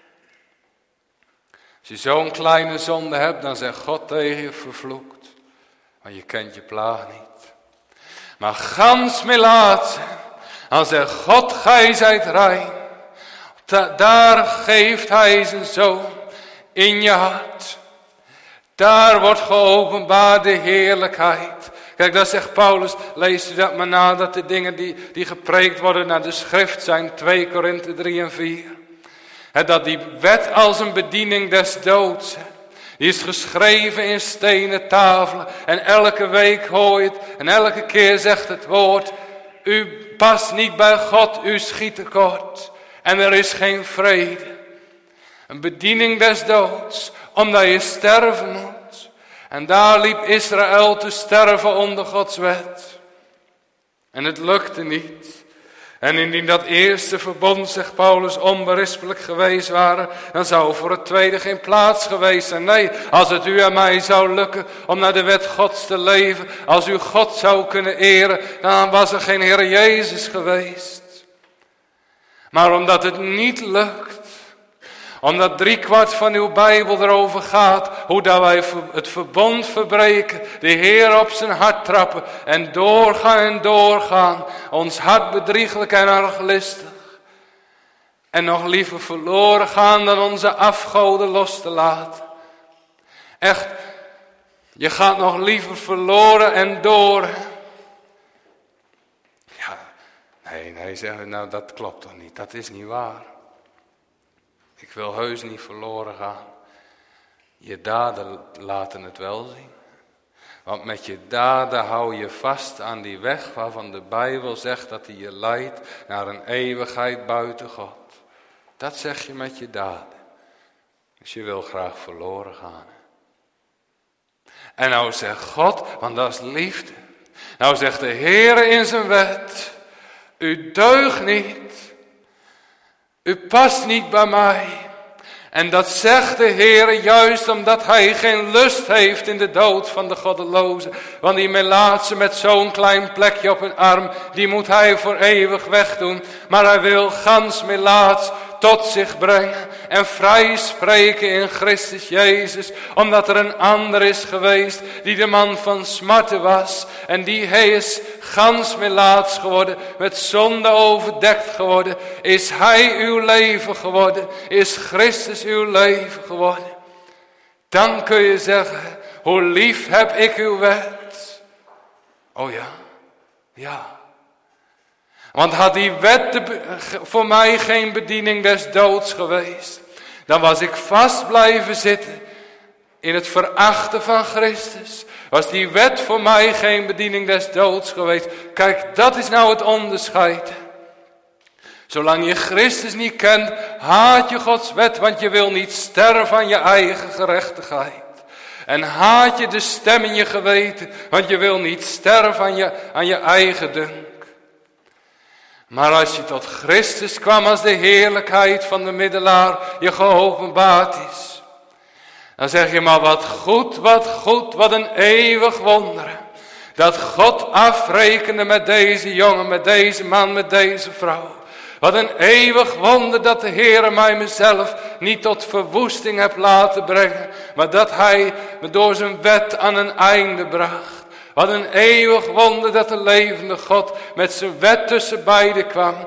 Als je zo'n kleine zonde hebt, dan zegt God tegen je vervloekt, want je kent je plaag niet. Maar gans melaats, dan zegt God, gij zijt rein. Da- daar geeft hij zijn zoon in je hart. Daar wordt geopenbaard de heerlijkheid. Kijk, dat zegt Paulus, leest u dat maar na, dat de dingen die, die gepreekt worden naar de schrift zijn, twee Korinthe drie en vier. He, dat die wet als een bediening des doods, he, die is geschreven in stenen tafelen. En elke week hoor je het, en elke keer zegt het woord, u past niet bij God, u schiet tekort. En er is geen vrede. Een bediening des doods, omdat je sterven moet. En daar liep Israël te sterven onder Gods wet. En het lukte niet. En indien dat eerste verbond, zegt Paulus, onberispelijk geweest waren, dan zou voor het tweede geen plaats geweest zijn. Nee, als het u en mij zou lukken om naar de wet Gods te leven, als u God zou kunnen eren, dan was er geen Heer Jezus geweest. Maar omdat het niet lukt, omdat driekwart van uw Bijbel erover gaat, hoe dat wij het verbond verbreken, de Heer op zijn hart trappen en doorgaan en doorgaan, ons hart bedrieglijk en arglistig. En nog liever verloren gaan dan onze afgoden los te laten. Echt, je gaat nog liever verloren en door. Ja, nee, nee, zeggen, nou dat klopt toch niet, dat is niet waar. Ik wil heus niet verloren gaan. Je daden laten het wel zien. Want met je daden hou je vast aan die weg waarvan de Bijbel zegt dat die je leidt naar een eeuwigheid buiten God. Dat zeg je met je daden. Dus je wil graag verloren gaan. En nou zegt God, want dat is liefde. Nou zegt de Heer in zijn wet, u deugt niet. U past niet bij mij. En dat zegt de Heer juist omdat hij geen lust heeft in de dood van de goddeloze. Want die melaatse met zo'n klein plekje op hun arm, die moet hij voor eeuwig wegdoen. Maar hij wil gans melaats tot zich brengen en vrij spreken in Christus Jezus. Omdat er een ander is geweest die de man van smarten was. En die hij is gans melaats geworden, met zonde overdekt geworden. Is hij uw leven geworden? Is Christus uw leven geworden? Dan kun je zeggen, hoe lief heb ik uw wet. Oh ja, ja. Want had die wet de, voor mij geen bediening des doods geweest, dan was ik vast blijven zitten in het verachten van Christus. Was die wet voor mij geen bediening des doods geweest. Kijk, dat is nou het onderscheid. Zolang je Christus niet kent, haat je Gods wet, want je wil niet sterven aan je eigen gerechtigheid. En haat je de stem in je geweten, want je wil niet sterven aan je, aan je eigen dunk. Maar als je tot Christus kwam, als de heerlijkheid van de middelaar je geopenbaard is, dan zeg je, maar wat goed, wat goed, wat een eeuwig wonder. Dat God afrekende met deze jongen, met deze man, met deze vrouw. Wat een eeuwig wonder dat de Heere mij mezelf niet tot verwoesting heeft laten brengen, maar dat hij me door zijn wet aan een einde bracht. Wat een eeuwig wonder dat de levende God met zijn wet tussen beiden kwam.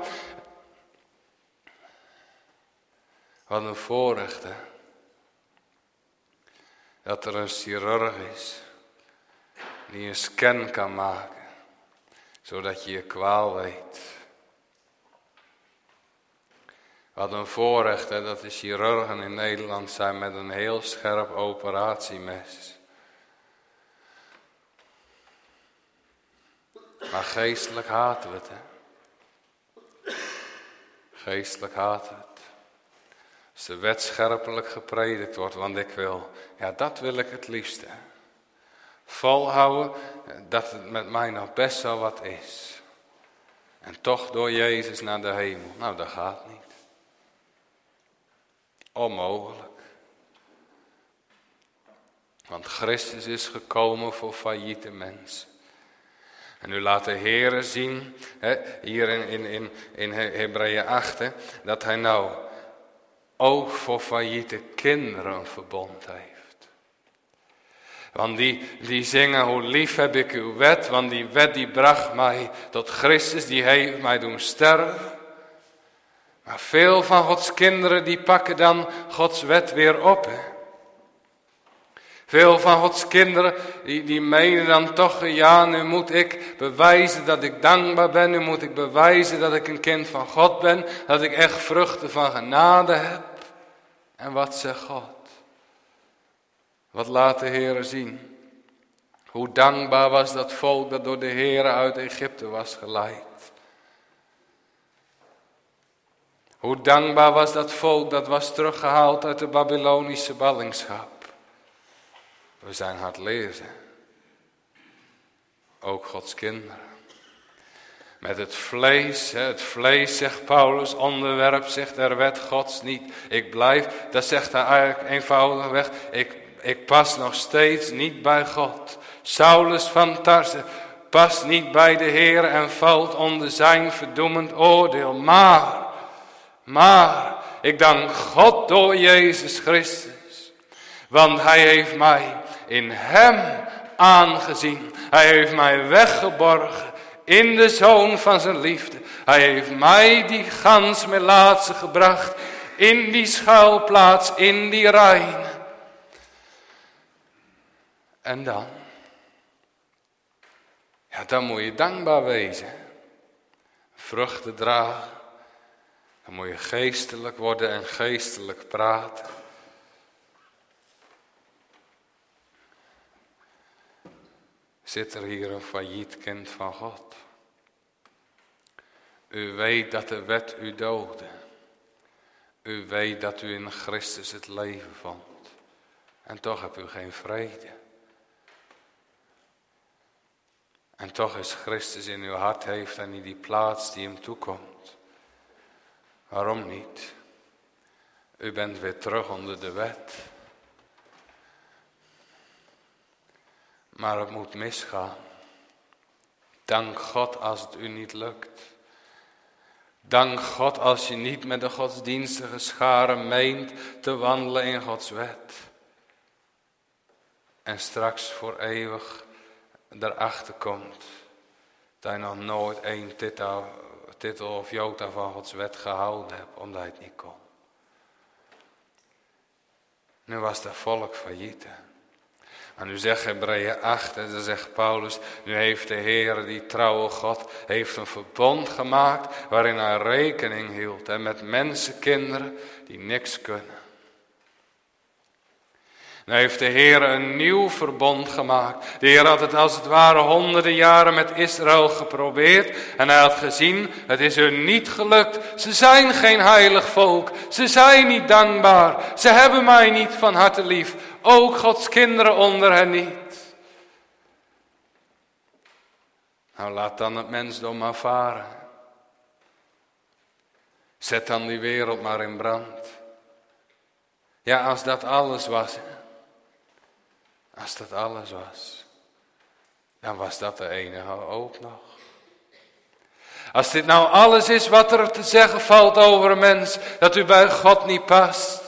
Wat een voorrecht, hè? Dat er een chirurg is die een scan kan maken, zodat je je kwaal weet. Wat een voorrecht, hè, dat de chirurgen in Nederland zijn met een heel scherp operatiemes. Maar geestelijk haten we het, hè. Geestelijk haten we het. Als de wet scherpelijk gepredikt wordt, want ik wil, ja, dat wil ik het liefste. Volhouden dat het met mij nog best wel wat is. En toch door Jezus naar de hemel. Nou, dat gaat niet. Onmogelijk. Want Christus is gekomen voor failliete mensen. En nu laat de Heere zien, hè, hier in, in, in, in Hebreeën acht, hè, dat hij nou ook voor failliete kinderen een verbond heeft. Want die, die zingen, hoe lief heb ik uw wet, want die wet die bracht mij tot Christus, die heeft mij doen sterven. Maar veel van Gods kinderen die pakken dan Gods wet weer op. Hè. Veel van Gods kinderen die, die menen dan toch, ja, nu moet ik bewijzen dat ik dankbaar ben. Nu moet ik bewijzen dat ik een kind van God ben. Dat ik echt vruchten van genade heb. En wat zegt God? Wat laat de Heere zien? Hoe dankbaar was dat volk dat door de Heere uit Egypte was geleid. Hoe dankbaar was dat volk dat was teruggehaald uit de Babylonische ballingschap. We zijn hard lezen. Ook Gods kinderen. Met het vlees, het vlees zegt Paulus, onderwerp zich der wet Gods niet. Ik blijf, dat zegt hij eigenlijk eenvoudigweg, ik, ik pas nog steeds niet bij God. Saulus van Tarse past niet bij de Heer en valt onder zijn verdoemend oordeel. Maar, maar, ik dank God door Jezus Christus. Want hij heeft mij in hem aangezien. Hij heeft mij weggeborgen in de zoon van zijn liefde. Hij heeft mij die gans melaatse gebracht in die schuilplaats, in die rein. En dan? Ja, dan moet je dankbaar wezen. Vruchten dragen. Dan moet je geestelijk worden en geestelijk praten. Zit er hier een failliet kind van God? U weet dat de wet u doodde. U weet dat u in Christus het leven vond. En toch hebt u geen vrede. En toch is Christus in uw hart, heeft hij niet die plaats die hem toekomt. Waarom niet? U bent weer terug onder de wet. Maar het moet misgaan. Dank God als het u niet lukt. Dank God als je niet met de godsdienstige scharen meent te wandelen in Gods wet. En straks voor eeuwig erachter komt Dat je nog nooit één titel, titel of jota van Gods wet gehouden hebt, omdat het niet kon. Nu was dat volk failliet. En nu zegt Hebreeën acht, en dan zegt Paulus, nu heeft de Heer, die trouwe God, heeft een verbond gemaakt waarin hij rekening hield. En met mensenkinderen die niks kunnen. Nu heeft de Heer een nieuw verbond gemaakt. De Heer had het als het ware honderden jaren met Israël geprobeerd. En hij had gezien, het is hun niet gelukt. Ze zijn geen heilig volk. Ze zijn niet dankbaar. Ze hebben mij niet van harte lief. Ook Gods kinderen onder hen niet. Nou, laat dan het mensdom maar varen. Zet dan die wereld maar in brand. Ja, als dat alles was... Als dat alles was, dan was dat de enige hoop nog. Als dit nou alles is wat er te zeggen valt over een mens, dat u bij God niet past,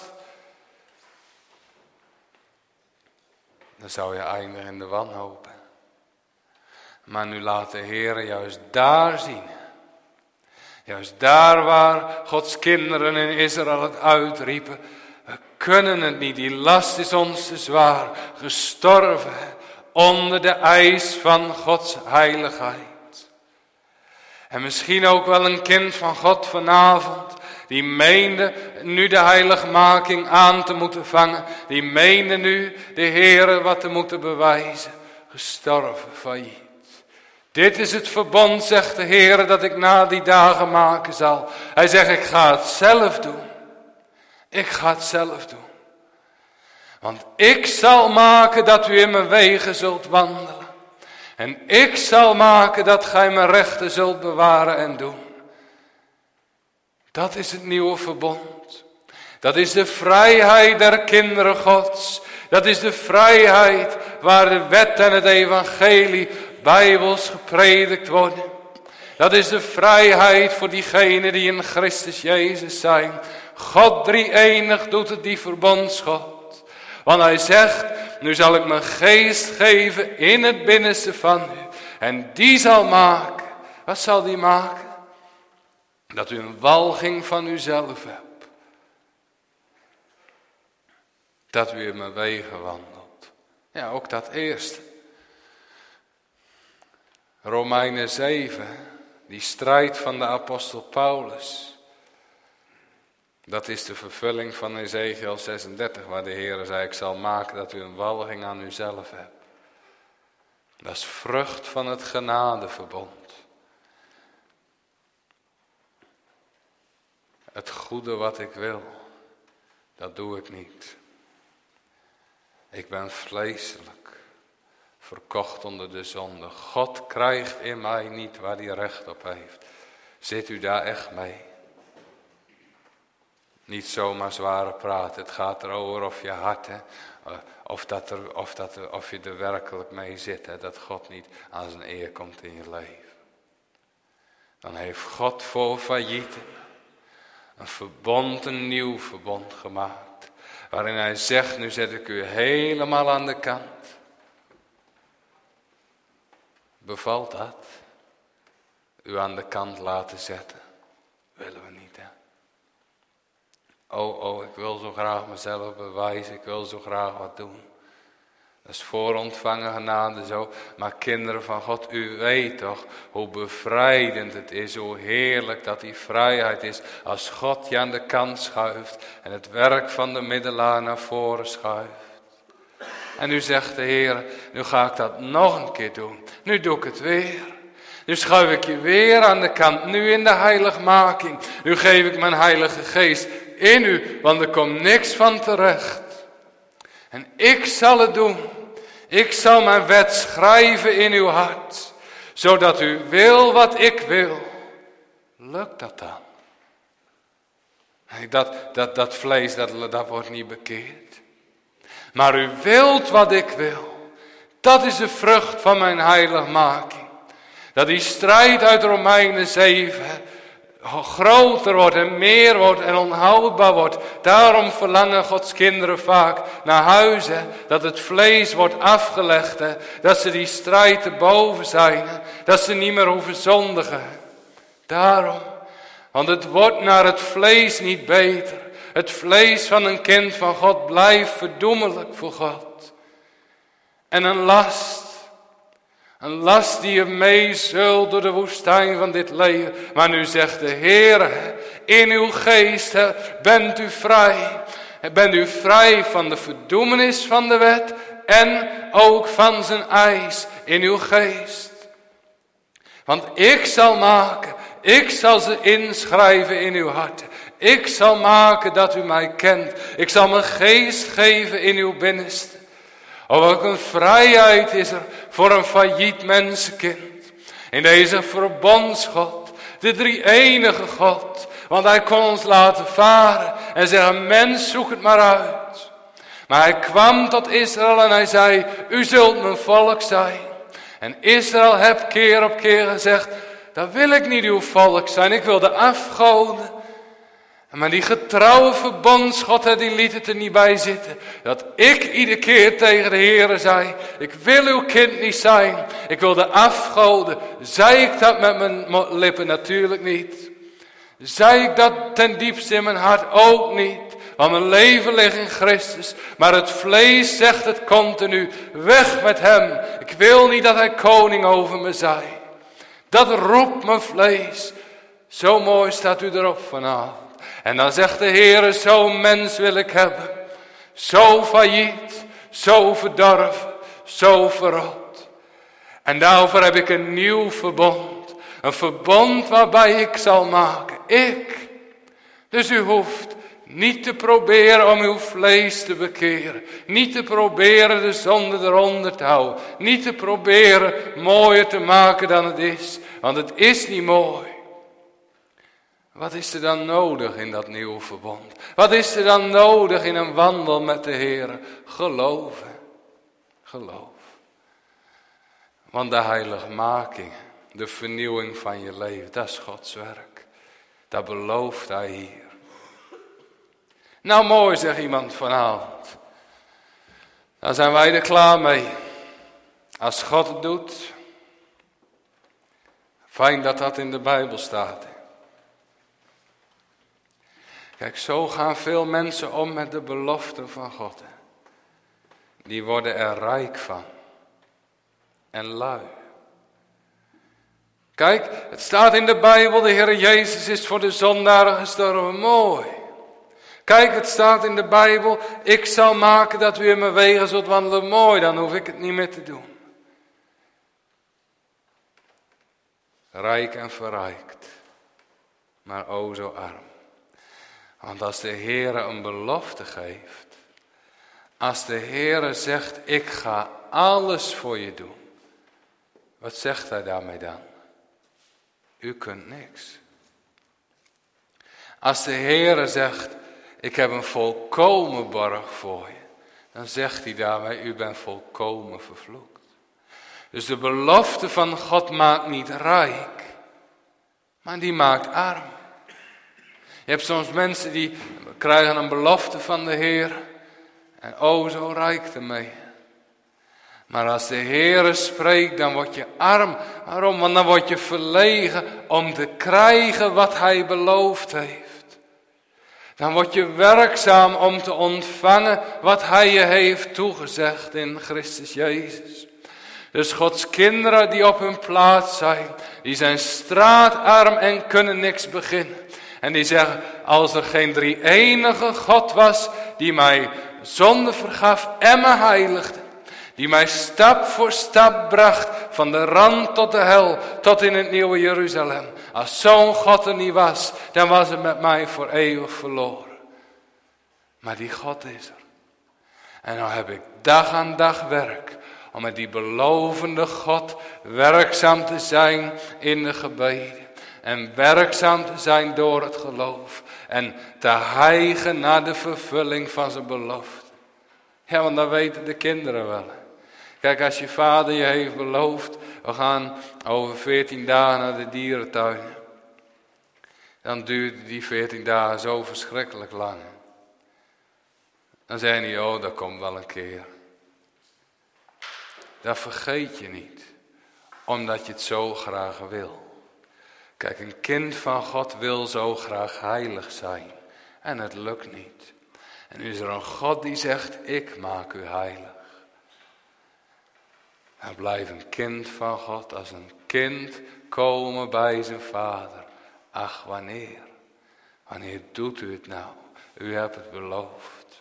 dan zou je eindigen in de wanhoop. Maar nu laat de Heer juist daar zien, juist daar waar Gods kinderen in Israël het uitriepen, we kunnen het niet, die last is ons te zwaar, gestorven onder de eis van Gods heiligheid. En misschien ook wel een kind van God vanavond, die meende nu de heiligmaking aan te moeten vangen, die meende nu de Heere wat te moeten bewijzen, gestorven, failliet. Dit is het verbond, zegt de Heere, dat ik na die dagen maken zal. Hij zegt, ik ga het zelf doen. Ik ga het zelf doen. Want ik zal maken dat u in mijn wegen zult wandelen. En ik zal maken dat gij mijn rechten zult bewaren en doen. Dat is het nieuwe verbond. Dat is de vrijheid der kinderen Gods. Dat is de vrijheid waar de wet en het evangelie bijbels gepredikt worden. Dat is de vrijheid voor diegenen die in Christus Jezus zijn. God drie-enig doet het, die verbondsgod. Want hij zegt, nu zal ik mijn geest geven in het binnenste van u. En die zal maken, wat zal die maken? Dat u een walging van uzelf hebt. Dat u in mijn wegen wandelt. Ja, ook dat eerste. Romeinen zeven, die strijd van de apostel Paulus. Dat is de vervulling van Ezekiel zesendertig, waar de Heer zei, ik zal maken dat u een walging aan uzelf hebt. Dat is vrucht van het genadeverbond. Het goede wat ik wil, dat doe ik niet. Ik ben vleeselijk, verkocht onder de zonde. God krijgt in mij niet waar hij recht op heeft. Zit u daar echt mee? Niet zomaar zware praten. Het gaat erover of je hart, hè, of, dat er, of, dat er, of je er werkelijk mee zit. Hè, dat God niet aan zijn eer komt in je leven. Dan heeft God voor faillieten een verbond, een nieuw verbond gemaakt. Waarin hij zegt, nu zet ik u helemaal aan de kant. Bevalt dat? U aan de kant laten zetten? Willen we niet, hè? Oh, oh, ik wil zo graag mezelf bewijzen. Ik wil zo graag wat doen. Dat is voorontvangen genade zo. Maar kinderen van God, u weet toch hoe bevrijdend het is. Hoe heerlijk dat die vrijheid is. Als God je aan de kant schuift. En het werk van de middelaar naar voren schuift. En nu zegt de Heer, nu ga ik dat nog een keer doen. Nu doe ik het weer. Nu schuif ik je weer aan de kant. Nu in de heiligmaking. Nu geef ik mijn heilige geest in u. Want er komt niks van terecht. En ik zal het doen. Ik zal mijn wet schrijven in uw hart. Zodat u wil wat ik wil. Lukt dat dan? Nee, dat, dat, dat vlees, dat, dat wordt niet bekeerd. Maar u wilt wat ik wil. Dat is de vrucht van mijn heiligmaking. Dat die strijd uit Romeinen zeven groter wordt en meer wordt en onhoudbaar wordt. Daarom verlangen Gods kinderen vaak naar huis. Hè? Dat het vlees wordt afgelegd. Hè? Dat ze die strijd te boven zijn. Hè? Dat ze niet meer hoeven zondigen. Daarom. Want het wordt naar het vlees niet beter. Het vlees van een kind van God blijft verdoemelijk voor God. En een last. Een last die je mee zult door de woestijn van dit leven. Maar nu zegt de Heer, in uw geest bent u vrij. Bent u vrij van de verdoemenis van de wet en ook van zijn eis in uw geest. Want ik zal maken, ik zal ze inschrijven in uw hart. Ik zal maken dat u mij kent. Ik zal mijn geest geven in uw binnenste. Oh, welke een vrijheid is er voor een failliet mensenkind. In deze verbondsgod, de drie-enige God. Want hij kon ons laten varen en zeggen, mens, zoek het maar uit. Maar hij kwam tot Israël en hij zei, u zult mijn volk zijn. En Israël heeft keer op keer gezegd, dat wil ik niet uw volk zijn, ik wil de afgoden. Maar die getrouwe verbondsgod, die liet het er niet bij zitten. Dat ik iedere keer tegen de Heere zei, ik wil uw kind niet zijn. Ik wil de afgoden. Zei ik dat met mijn lippen? Natuurlijk niet. Zei ik dat ten diepste in mijn hart? Ook niet. Want mijn leven ligt in Christus. Maar het vlees zegt het continu, weg met hem. Ik wil niet dat hij koning over me zij. Dat roept mijn vlees. Zo mooi staat u erop vanavond. En dan zegt de Heere, zo'n mens wil ik hebben. Zo failliet, zo verdorven, zo verrot. En daarvoor heb ik een nieuw verbond. Een verbond waarbij ik zal maken. Ik. Dus u hoeft niet te proberen om uw vlees te bekeren. Niet te proberen de zonde eronder te houden. Niet te proberen mooier te maken dan het is. Want het is niet mooi. Wat is er dan nodig in dat nieuwe verbond? Wat is er dan nodig in een wandel met de Heer? Geloof. Geloof. Want de heiligmaking, de vernieuwing van je leven, dat is Gods werk. Dat belooft hij hier. Nou mooi, zegt iemand vanavond. Dan zijn wij er klaar mee. Als God het doet. Fijn dat dat in de Bijbel staat. Kijk, zo gaan veel mensen om met de beloften van God. Die worden er rijk van. En lui. Kijk, het staat in de Bijbel, de Heer Jezus is voor de zondaren gestorven. Mooi. Kijk, het staat in de Bijbel, ik zal maken dat u in mijn wegen zult wandelen. Mooi, dan hoef ik het niet meer te doen. Rijk en verrijkt. Maar o zo arm. Want als de Heere een belofte geeft, als de Heere zegt, ik ga alles voor je doen, wat zegt hij daarmee dan? U kunt niks. Als de Heere zegt, ik heb een volkomen borg voor je, dan zegt hij daarmee, u bent volkomen vervloekt. Dus de belofte van God maakt niet rijk, maar die maakt arm. Je hebt soms mensen die krijgen een belofte van de Heer. En o zo rijk ermee. Maar als de Heer spreekt, dan word je arm. Waarom? Want dan word je verlegen om te krijgen wat hij beloofd heeft. Dan word je werkzaam om te ontvangen wat hij je heeft toegezegd in Christus Jezus. Dus Gods kinderen die op hun plaats zijn, die zijn straatarm en kunnen niks beginnen. En die zeggen, als er geen drie-enige God was die mij zonde vergaf en me heiligde. Die mij stap voor stap bracht van de rand tot de hel, tot in het nieuwe Jeruzalem. Als zo'n God er niet was, dan was het met mij voor eeuwig verloren. Maar die God is er. En dan heb ik dag aan dag werk om met die belovende God werkzaam te zijn in de gebeden. En werkzaam te zijn door het geloof. En te hijgen naar de vervulling van zijn belofte. Ja, want dat weten de kinderen wel. Kijk, als je vader je heeft beloofd, we gaan over veertien dagen naar de dierentuin. dan duurde die veertien dagen zo verschrikkelijk lang. Dan zei hij, oh, dat komt wel een keer. Dat vergeet je niet, omdat je het zo graag wil. Kijk, een kind van God wil zo graag heilig zijn. En het lukt niet. En nu is er een God die zegt, ik maak u heilig. Dan blijft een kind van God als een kind komen bij zijn vader. Ach, wanneer? Wanneer doet u het nou? U hebt het beloofd.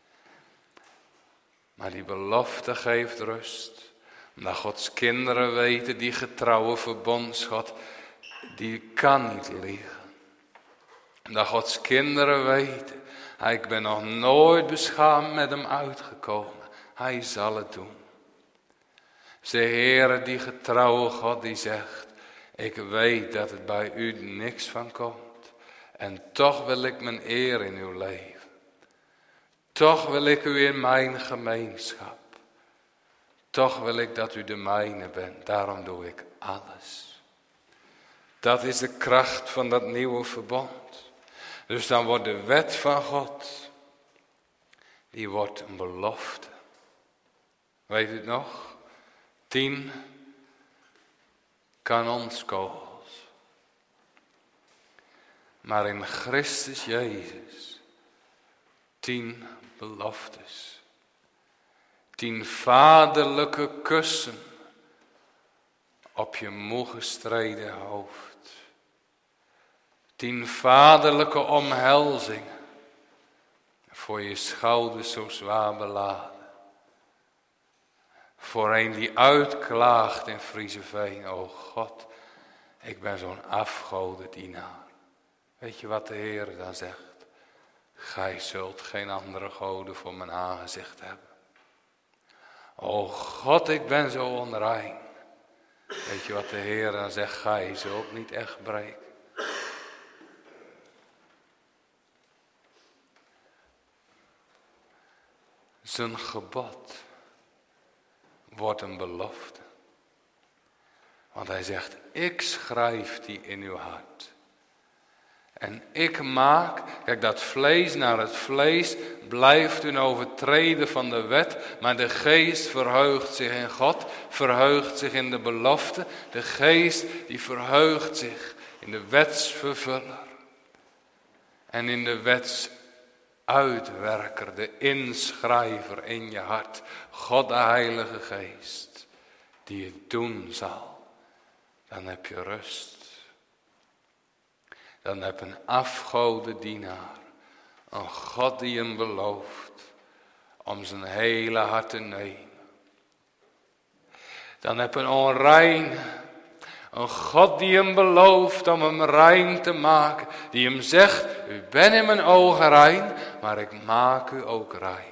Maar die belofte geeft rust. Omdat Gods kinderen weten, die getrouwe verbondsgod, die kan niet liegen. Omdat Gods kinderen weten, ik ben nog nooit beschaamd met hem uitgekomen. Hij zal het doen. De Heere, die getrouwe God, die zegt, ik weet dat het bij u niks van komt. En toch wil ik mijn eer in uw leven. Toch wil ik u in mijn gemeenschap. Toch wil ik dat u de mijne bent. Daarom doe ik alles. Dat is de kracht van dat nieuwe verbond. Dus dan wordt de wet van God, die wordt een belofte. Weet u het nog? Tien kanonskogels. Maar in Christus Jezus, tien beloftes. Tien vaderlijke kussen op je moe gestreden hoofd. Tien vaderlijke omhelzingen voor je schouders zo zwaar beladen. Voor een die uitklaagt in Frieseveen, o God, ik ben zo'n afgodendienaar. Weet je wat de Heer dan zegt? Gij zult geen andere goden voor mijn aangezicht hebben. O God, ik ben zo onrein. Weet je wat de Heer dan zegt? Gij zult niet echt breken. Zijn gebod wordt een belofte. Want hij zegt, ik schrijf die in uw hart. En ik maak, kijk, dat vlees naar het vlees blijft een overtreden van de wet, maar de geest verheugt zich in God, verheugt zich in de belofte. De geest die verheugt zich in de wetsvervuller en in de wetsuitwerker, de inschrijver in je hart. God de Heilige Geest, die het doen zal. Dan heb je rust. Dan heb je een afgodendienaar. Een God die hem belooft om zijn hele hart te nemen. Dan heb je een onrein. Een God die hem belooft om hem rein te maken. Die hem zegt, u bent in mijn ogen rein, maar ik maak u ook rein.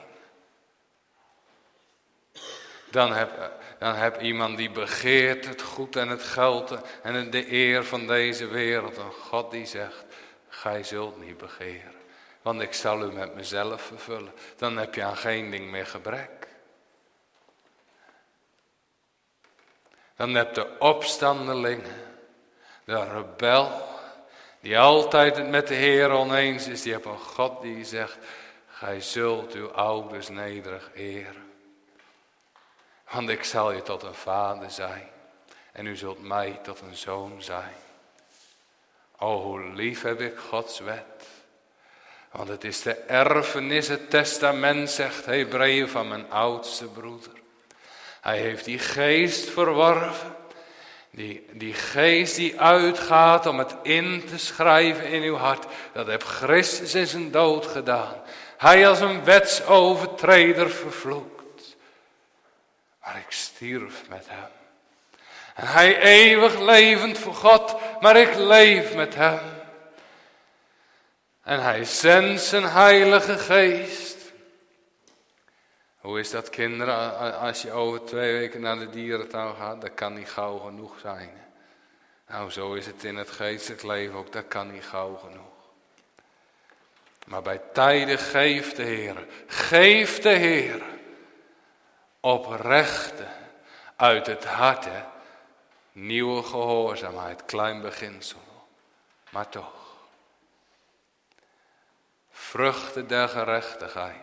Dan heb, dan heb iemand die begeert het goed en het geld en de eer van deze wereld. Een God die zegt, gij zult niet begeren. Want ik zal u met mezelf vervullen. Dan heb je aan geen ding meer gebrek. Dan heb je de opstandelingen, de rebel, die altijd het met de Heer oneens is. Die heeft een God die zegt, gij zult uw ouders nederig eren. Want ik zal je tot een vader zijn. En u zult mij tot een zoon zijn. O, hoe lief heb ik Gods wet. Want het is de erfenis, het testament, zegt Hebreeën, van mijn oudste broeder. Hij heeft die geest verworven. Die, die geest die uitgaat om het in te schrijven in uw hart. Dat heeft Christus in zijn dood gedaan. Hij als een wetsovertreder vervloekt. Maar ik stierf met hem. En hij eeuwig levend voor God, maar ik leef met hem. En hij zendt zijn heilige geest. Hoe is dat, kinderen, als je over twee weken naar de dierentuin gaat? Dat kan niet gauw genoeg zijn. Nou, zo is het in het geestelijk leven ook, dat kan niet gauw genoeg. Maar bij tijden geeft de Heer, geeft de Heer oprechte, uit het hart, hè, nieuwe gehoorzaamheid, klein beginsel. Maar toch, vruchten der gerechtigheid.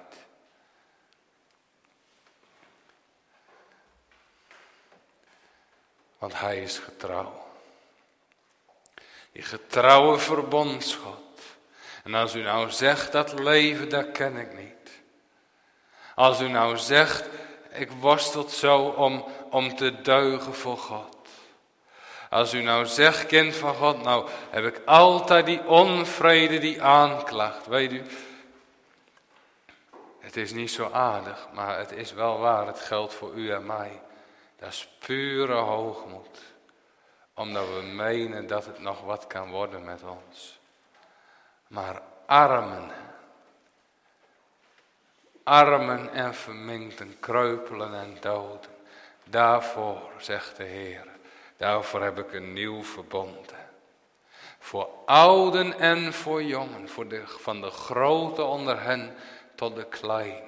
Want hij is getrouw. Die getrouwe verbondsgod. En als u nou zegt, dat leven, dat ken ik niet. Als u nou zegt, ik worstel zo om, om te deugen voor God. Als u nou zegt, kind van God, nou heb ik altijd die onvrede, die aanklacht. Weet u, het is niet zo aardig, maar het is wel waar. Het geldt voor u en mij. Dat is pure hoogmoed. Omdat we menen dat het nog wat kan worden met ons. Maar armen, armen en verminkten, kreupelen en doden. Daarvoor, zegt de Heer, daarvoor heb ik een nieuw verbond. Voor ouden en voor jongen, voor de, van de grote onder hen tot de kleine.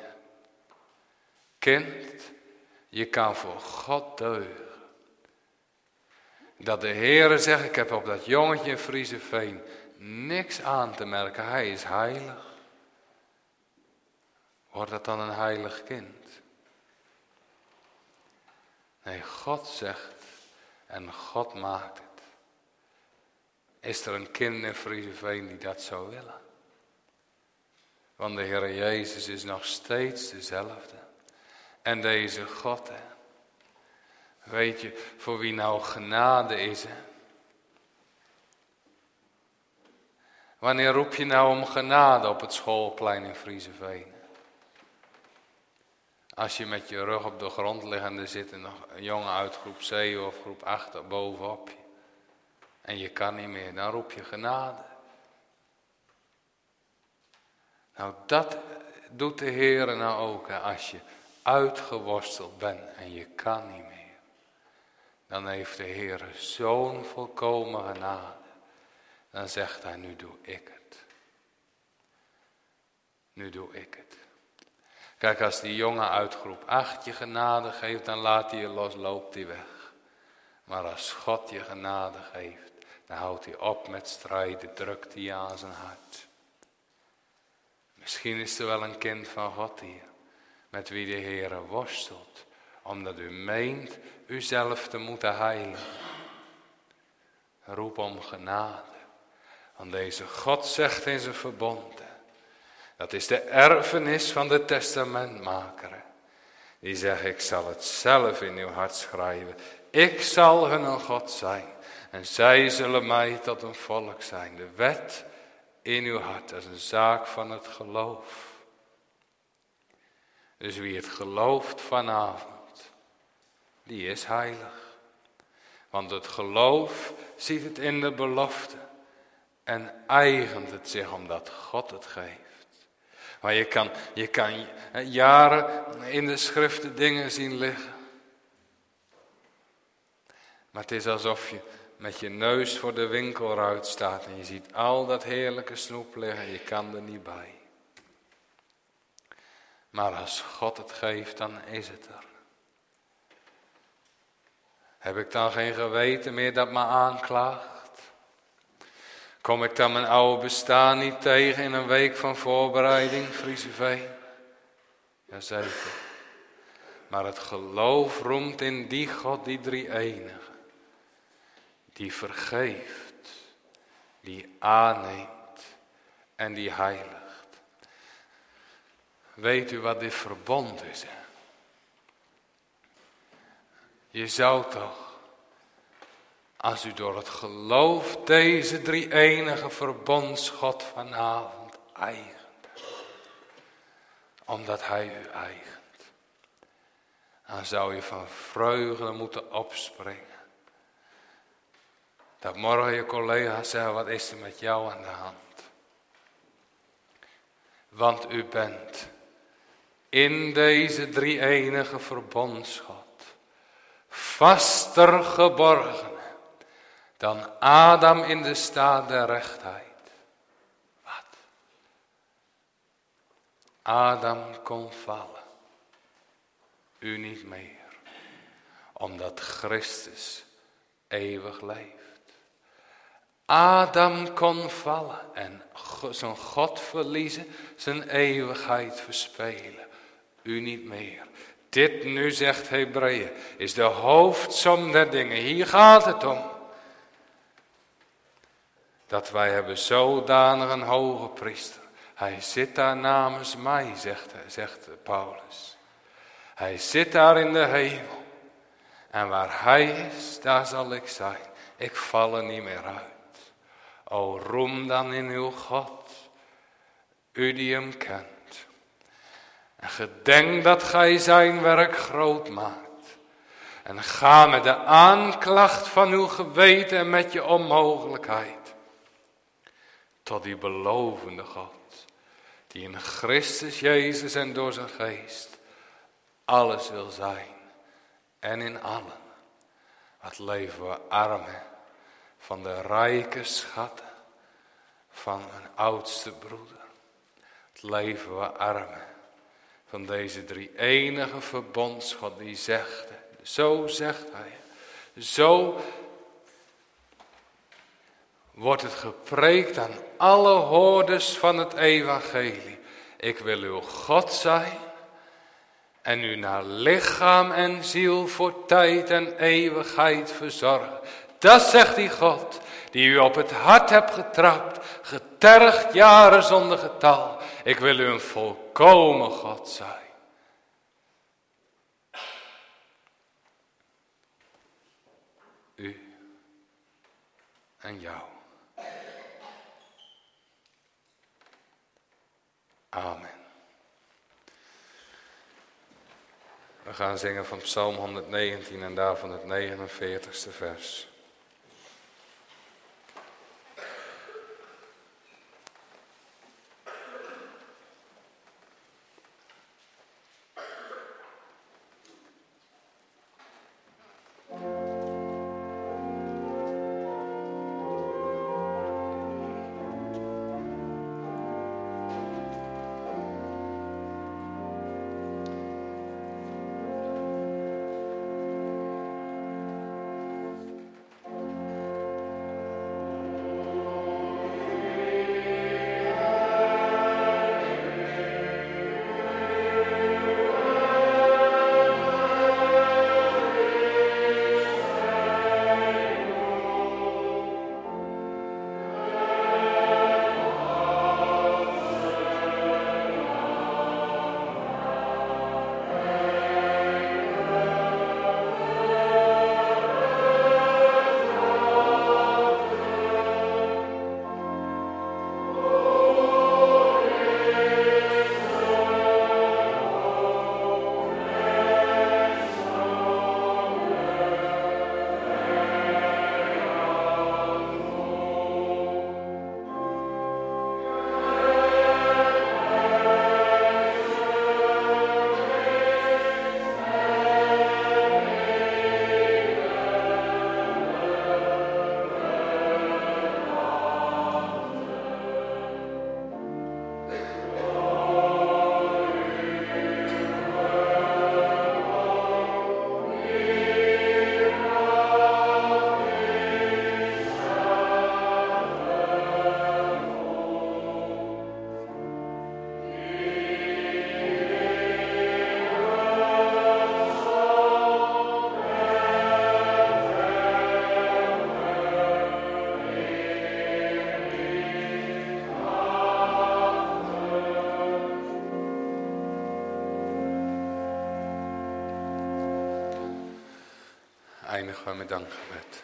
Kind, je kan voor God deugen. Dat de Heere zegt, ik heb op dat jongetje in Frieseveen niks aan te merken. Hij is heilig. Wordt dat dan een heilig kind? Nee, God zegt en God maakt het. Is er een kind in Frieseveen die dat zou willen? Want de Heer Jezus is nog steeds dezelfde. En deze God, hè. Weet je, voor wie nou genade is, hè? Wanneer roep je nou om genade op het schoolplein in Frieseveen? Als je met je rug op de grond ligt en er zit nog een jongen uit groep zeven of groep acht bovenop je. En je kan niet meer, dan roep je genade. Nou, dat doet de Heer nou ook, hè, als je uitgeworsteld bent en je kan niet meer. Dan heeft de Heer zo'n volkomen genade. Dan zegt hij, nu doe ik het. Nu doe ik het. Kijk, als die jongen uit groep acht je genade geeft, dan laat hij je los, loopt hij weg. Maar als God je genade geeft, dan houdt hij op met strijden, drukt hij aan zijn hart. Misschien is er wel een kind van God hier, met wie de Heer worstelt, omdat u meent uzelf te moeten heilen. Roep om genade. Want deze God zegt in zijn verbond, dat is de erfenis van de testamentmaker. Die zegt, ik zal het zelf in uw hart schrijven. Ik zal hun een God zijn. En zij zullen mij tot een volk zijn. De wet in uw hart, dat is een zaak van het geloof. Dus wie het gelooft vanavond, die is heilig. Want het geloof ziet het in de belofte. En eigent het zich omdat God het geeft. Maar je kan, je kan jaren in de schriften dingen zien liggen. Maar het is alsof je met je neus voor de winkelruit staat. En je ziet al dat heerlijke snoep liggen. En je kan er niet bij. Maar als God het geeft, dan is het er. Heb ik dan geen geweten meer dat me aanklaagt? Kom ik dan mijn oude bestaan niet tegen in een week van voorbereiding, Frieseveen? Jazeker. Maar het geloof roemt in die God, die drie-enige. Die vergeeft, die aanneemt en die heiligt. Weet u wat dit verbond is? Hè? Je zou toch, als u door het geloof deze drie-enige verbondsgod vanavond eigent, omdat hij u eigent, dan zou je van vreugde moeten opspringen. Dat morgen je collega's zeggen, wat is er met jou aan de hand? Want u bent in deze drie-enige verbondsgod vaster geborgen dan Adam in de staat der rechtheid. Wat? Adam kon vallen. U niet meer. Omdat Christus eeuwig leeft. Adam kon vallen en zijn God verliezen, zijn eeuwigheid verspelen. U niet meer. Dit nu, zegt Hebreeën, is de hoofdsom der dingen. Hier gaat het om. Dat wij hebben zodanig een hoge priester. Hij zit daar namens mij, zegt, zegt Paulus. Hij zit daar in de hemel. En waar hij is, daar zal ik zijn. Ik val er niet meer uit. O, roem dan in uw God, u die hem kent. En gedenk dat gij zijn werk groot maakt. En ga met de aanklacht van uw geweten en met je onmogelijkheid. Tot die belovende God, die in Christus Jezus en door zijn geest alles wil zijn. En in allen, wat leven we armen van de rijke schatten van mijn oudste broeder. Het leven we armen van deze drie enige verbondsgod die zegt, zo zegt hij, zo wordt het gepreekt aan alle hoorders van het evangelie. Ik wil uw God zijn en u naar lichaam en ziel voor tijd en eeuwigheid verzorgen. Dat zegt die God, die u op het hart hebt getrapt, getergd jaren zonder getal. Ik wil u een volkomen God zijn. U en jou. Amen. We gaan zingen van Psalm honderdnegentien en daarvan het negenenveertigste vers. Eindigen we met dankgebed.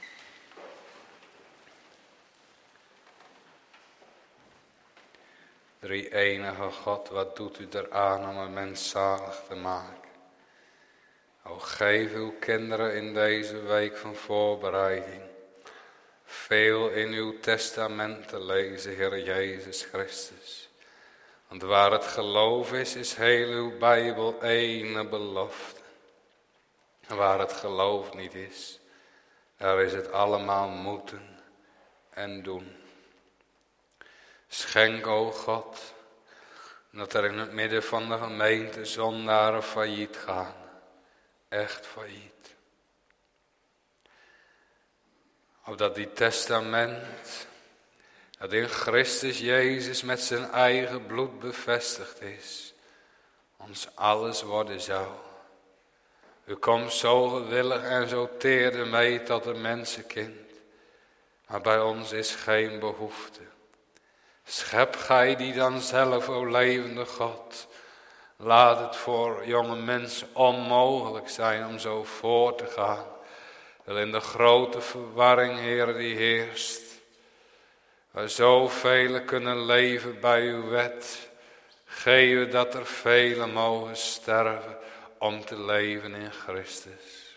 Drie enige God, wat doet u eraan om een mens zalig te maken? O, geef uw kinderen in deze week van voorbereiding veel in uw testament te lezen, Heer Jezus Christus. Want waar het geloof is, is heel uw Bijbel ene belofte. En waar het geloof niet is, daar is het allemaal moeten en doen. Schenk, o God, dat er in het midden van de gemeente zondaren failliet gaan. Echt failliet. Opdat die testament, dat in Christus Jezus met zijn eigen bloed bevestigd is, ons alles worden zou. U komt zo gewillig en zo teerde mee tot een mensenkind, maar bij ons is geen behoefte. Schep gij die dan zelf, o levende God, laat het voor jonge mensen onmogelijk zijn om zo voor te gaan. Wel in de grote verwarring, Heer, die heerst, waar zoveel kunnen leven bij uw wet, geef dat er velen mogen sterven om te leven in Christus.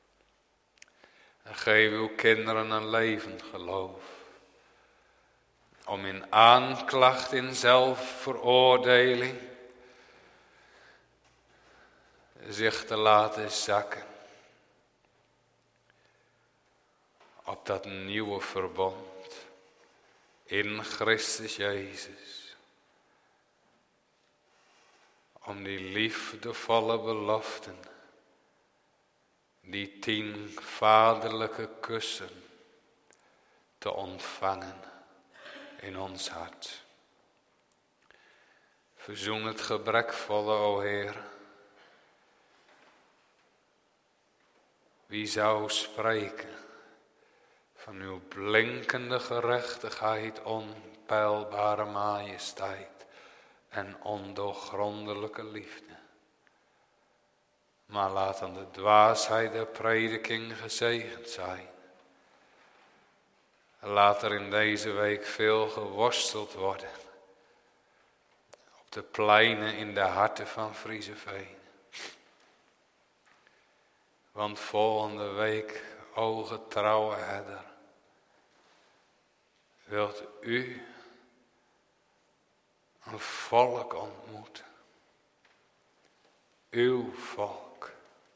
En geef uw kinderen een levend geloof, om in aanklacht, in zelfveroordeling, zich te laten zakken op dat nieuwe verbond in Christus Jezus. Om die liefdevolle beloften, die tien vaderlijke kussen te ontvangen in ons hart. Verzoen het gebrekvolle, o Heer. Wie zou spreken van uw blinkende gerechtigheid, onpeilbare majesteit en ondoorgrondelijke liefde. Maar laat dan de dwaasheid der prediking gezegend zijn. Laat er in deze week veel geworsteld worden. Op de pleinen in de harten van Frieseveen. Want volgende week, o getrouwe herder, wilt u een volk ontmoeten. Uw volk.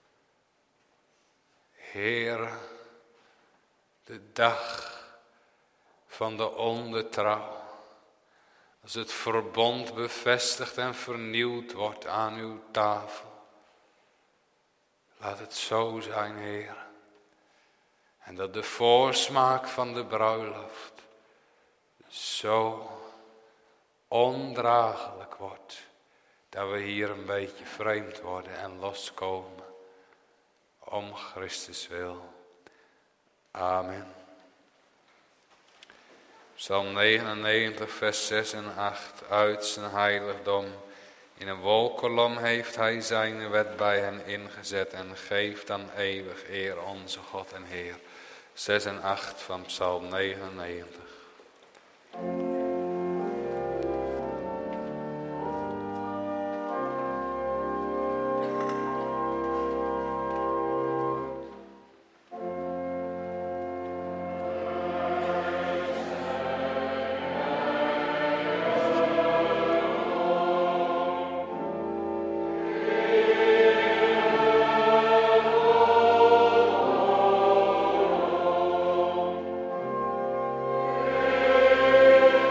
Heere, de dag van de ondertrouw, als het verbond bevestigd en vernieuwd wordt aan uw tafel. Laat het zo zijn, Heer. En dat de voorsmaak van de bruiloft zo ondraaglijk wordt, dat we hier een beetje vreemd worden en loskomen. Om Christus wil. Amen. Psalm negenennegentig, vers zes en acht. Uit zijn heiligdom. In een wolkolom heeft hij zijn wet bij hen ingezet en geeft dan eeuwig eer onze God en Heer. zes en acht van Psalm negenennegentig. Amen.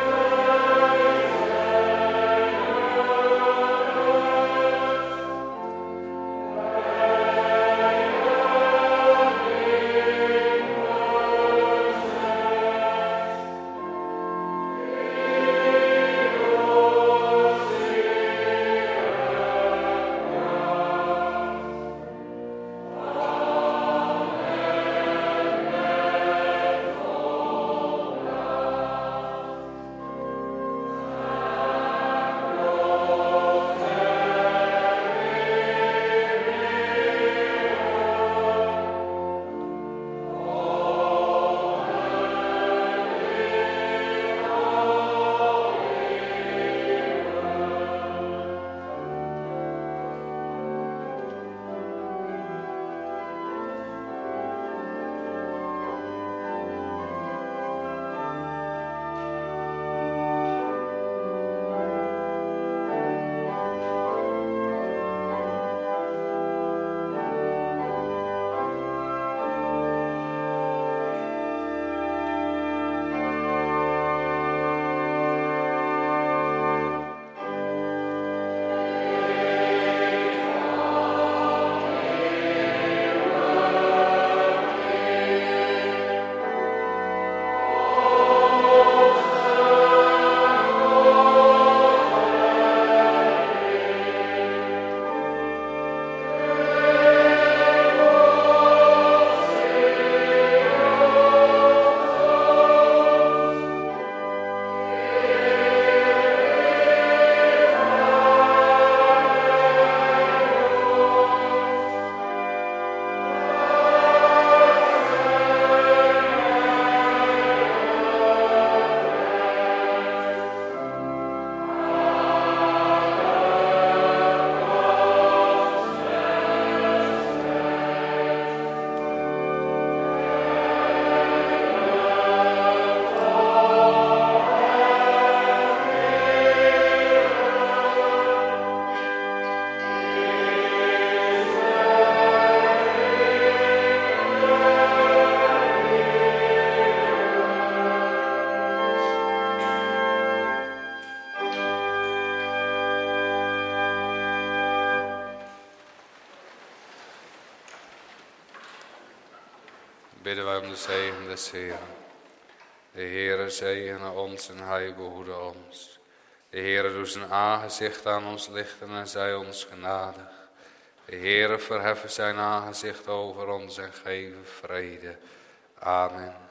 bidden wij om de zegen des Heeren. De Heere zegene ons en hij behoede ons. De Heere doet zijn aangezicht aan ons lichten en zij ons genadig. De Heere verheffen zijn aangezicht over ons en geven vrede. Amen.